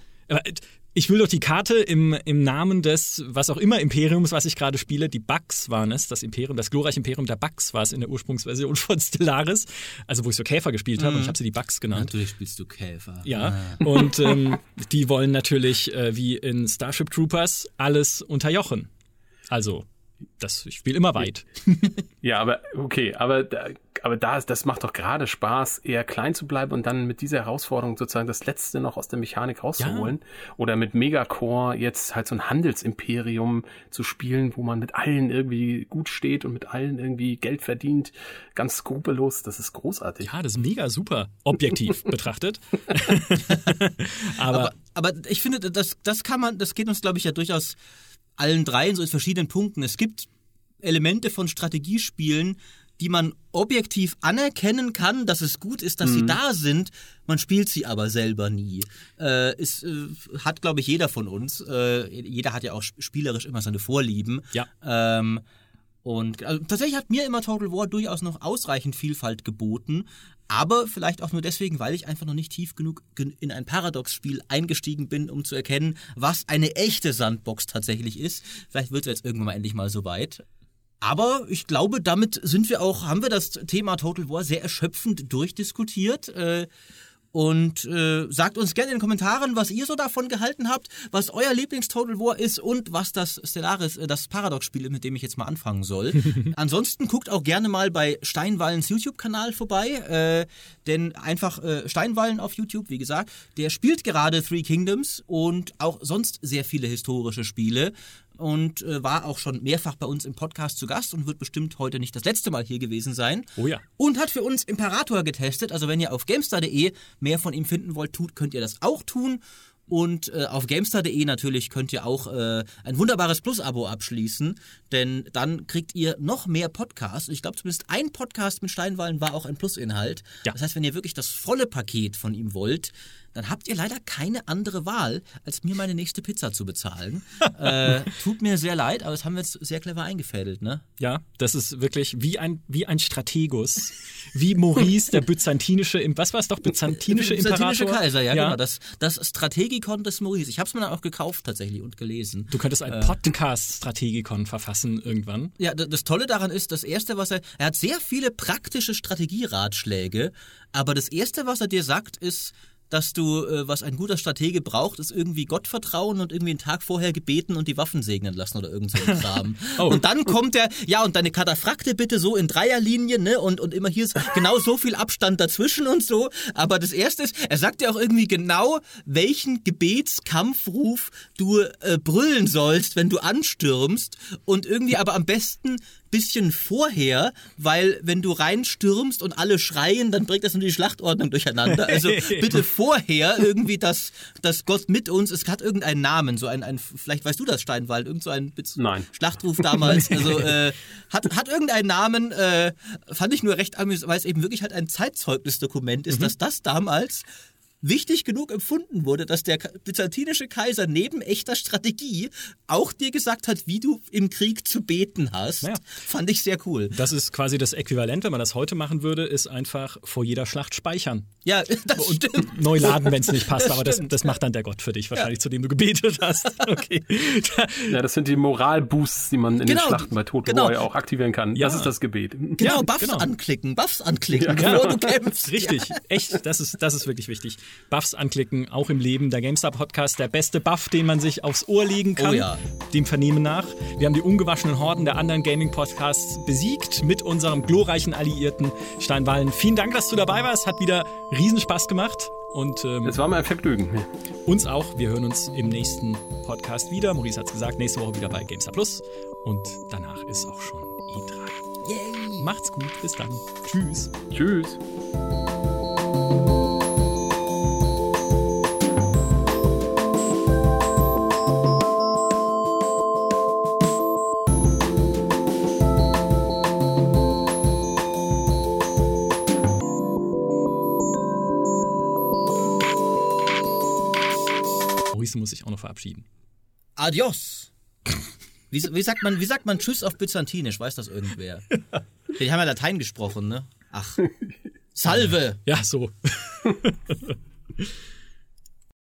Ich will doch die Karte im, im Namen des, was auch immer Imperiums, was ich gerade spiele, die Bugs waren es, das Imperium, das glorreiche Imperium der Bugs war es in der Ursprungsversion von Stellaris, also wo ich so Käfer gespielt habe mhm. und ich habe sie die Bugs genannt. Natürlich spielst du Käfer. Ja, ah. und ähm, die wollen natürlich, äh, wie in Starship Troopers, alles unterjochen. Also, das, ich spiele immer weit. Ja, aber okay, aber da, aber da das macht doch gerade Spaß, eher klein zu bleiben und dann mit dieser Herausforderung sozusagen das Letzte noch aus der Mechanik rauszuholen. Ja. Oder mit Megacore jetzt halt so ein Handelsimperium zu spielen, wo man mit allen irgendwie gut steht und mit allen irgendwie Geld verdient. Ganz skrupellos, das ist großartig. Ja, das ist mega super, objektiv betrachtet. aber, aber, aber ich finde, das, das kann man, das geht uns, glaube ich, ja durchaus allen dreien so in verschiedenen Punkten. Es gibt Elemente von Strategiespielen, die man objektiv anerkennen kann, dass es gut ist, dass mhm. sie da sind. Man spielt sie aber selber nie. Äh, es äh, hat, glaube ich, jeder von uns. Äh, jeder hat ja auch spielerisch immer seine Vorlieben. Ja. Ähm, und also, tatsächlich hat mir immer Total War durchaus noch ausreichend Vielfalt geboten. Aber vielleicht auch nur deswegen, weil ich einfach noch nicht tief genug in ein Paradox-Spiel eingestiegen bin, um zu erkennen, was eine echte Sandbox tatsächlich ist. Vielleicht wird es jetzt irgendwann mal endlich mal so weit. Aber ich glaube, damit sind wir auch, haben wir das Thema Total War sehr erschöpfend durchdiskutiert. Äh, Und äh, sagt uns gerne in den Kommentaren, was ihr so davon gehalten habt, was euer Lieblings-Total War ist und was das Stellaris, äh, das Paradox-Spiel ist, mit dem ich jetzt mal anfangen soll. Ansonsten guckt auch gerne mal bei Steinwallens YouTube-Kanal vorbei, äh, denn einfach äh, Steinwallen auf YouTube, wie gesagt, der spielt gerade Three Kingdoms und auch sonst sehr viele historische Spiele. Und äh, war auch schon mehrfach bei uns im Podcast zu Gast und wird bestimmt heute nicht das letzte Mal hier gewesen sein. Oh ja. Und hat für uns Imperator getestet. Also wenn ihr auf gamestar punkt de mehr von ihm finden wollt, tut, könnt ihr das auch tun. Und äh, auf gamestar punkt de natürlich könnt ihr auch äh, ein wunderbares Plus-Abo abschließen, denn dann kriegt ihr noch mehr Podcasts. Ich glaube, zumindest ein Podcast mit Steinwallen war auch ein Plusinhalt. Ja. Das heißt, wenn ihr wirklich das volle Paket von ihm wollt, dann habt ihr leider keine andere Wahl, als mir meine nächste Pizza zu bezahlen. äh, tut mir sehr leid, aber das haben wir jetzt sehr clever eingefädelt, ne? Ja, das ist wirklich wie ein, wie ein Strategus. Wie Maurice, der byzantinische, was war es doch, byzantinische Imperator? Byzantinische Kaiser, ja, ja, genau. Das, das Strategikon des Maurice. Ich habe es mir dann auch gekauft tatsächlich und gelesen. Du könntest ein äh, Podcast-Strategikon verfassen irgendwann. Ja, das Tolle daran ist, das Erste, was er... Er hat sehr viele praktische Strategieratschläge, aber das Erste, was er dir sagt, ist... dass du, äh, was ein guter Stratege braucht, ist irgendwie Gott vertrauen und irgendwie einen Tag vorher gebeten und die Waffen segnen lassen oder irgend so ein Kram. oh. Und dann kommt der, ja, und deine Kataphrakte bitte so in Dreierlinien, ne, und, und immer hier ist genau so viel Abstand dazwischen und so. Aber das Erste ist, er sagt dir auch irgendwie genau, welchen Gebetskampfruf du äh, brüllen sollst, wenn du anstürmst und irgendwie aber am besten bisschen vorher, weil wenn du reinstürmst und alle schreien, dann bringt das nur die Schlachtordnung durcheinander. Also bitte vorher irgendwie, dass, dass Gott mit uns, es hat irgendeinen Namen, so ein, ein vielleicht weißt du das, Steinwald, irgend so ein Nein. Schlachtruf damals, also äh, hat, hat irgendeinen Namen, äh, fand ich nur recht amüsant, weil es eben wirklich halt ein Zeitzeugnisdokument ist, mhm. dass das damals wichtig genug empfunden wurde, dass der byzantinische Kaiser neben echter Strategie auch dir gesagt hat, wie du im Krieg zu beten hast. Ja. Fand ich sehr cool. Das ist quasi das Äquivalent, wenn man das heute machen würde, ist einfach vor jeder Schlacht speichern. Ja, das und stimmt. Neu laden, wenn es nicht passt, das aber das, das macht dann der Gott für dich wahrscheinlich, ja. zu dem du gebetet hast. Okay. Ja, das sind die Moralboosts, die man in genau, den Schlachten bei Total genau. War auch aktivieren kann. Ja. Das ist das Gebet. Genau, ja, Buffs genau. anklicken, Buffs anklicken, ja, bevor genau. du kämpfst. Richtig, ja. echt, das ist, das ist wirklich wichtig. Buffs anklicken, auch im Leben. Der GameStar-Podcast, der beste Buff, den man sich aufs Ohr legen kann. Oh ja. Dem Vernehmen nach. Wir haben die ungewaschenen Horden der anderen Gaming-Podcasts besiegt mit unserem glorreichen Alliierten Steinwallen. Vielen Dank, dass du dabei warst. Hat wieder Riesenspaß gemacht. Und ähm, es war mir ein Vergnügen. Uns auch. Wir hören uns im nächsten Podcast wieder. Maurice hat es gesagt, nächste Woche wieder bei GameStar Plus. Und danach ist auch schon E drei. Yay. Macht's gut. Bis dann. Tschüss. Tschüss. Muss ich auch noch verabschieden. Adios. Wie, wie, sagt man, wie sagt man Tschüss auf Byzantinisch? Weiß das irgendwer? Die haben ja Latein gesprochen, ne? Ach. Salve. Ja, so.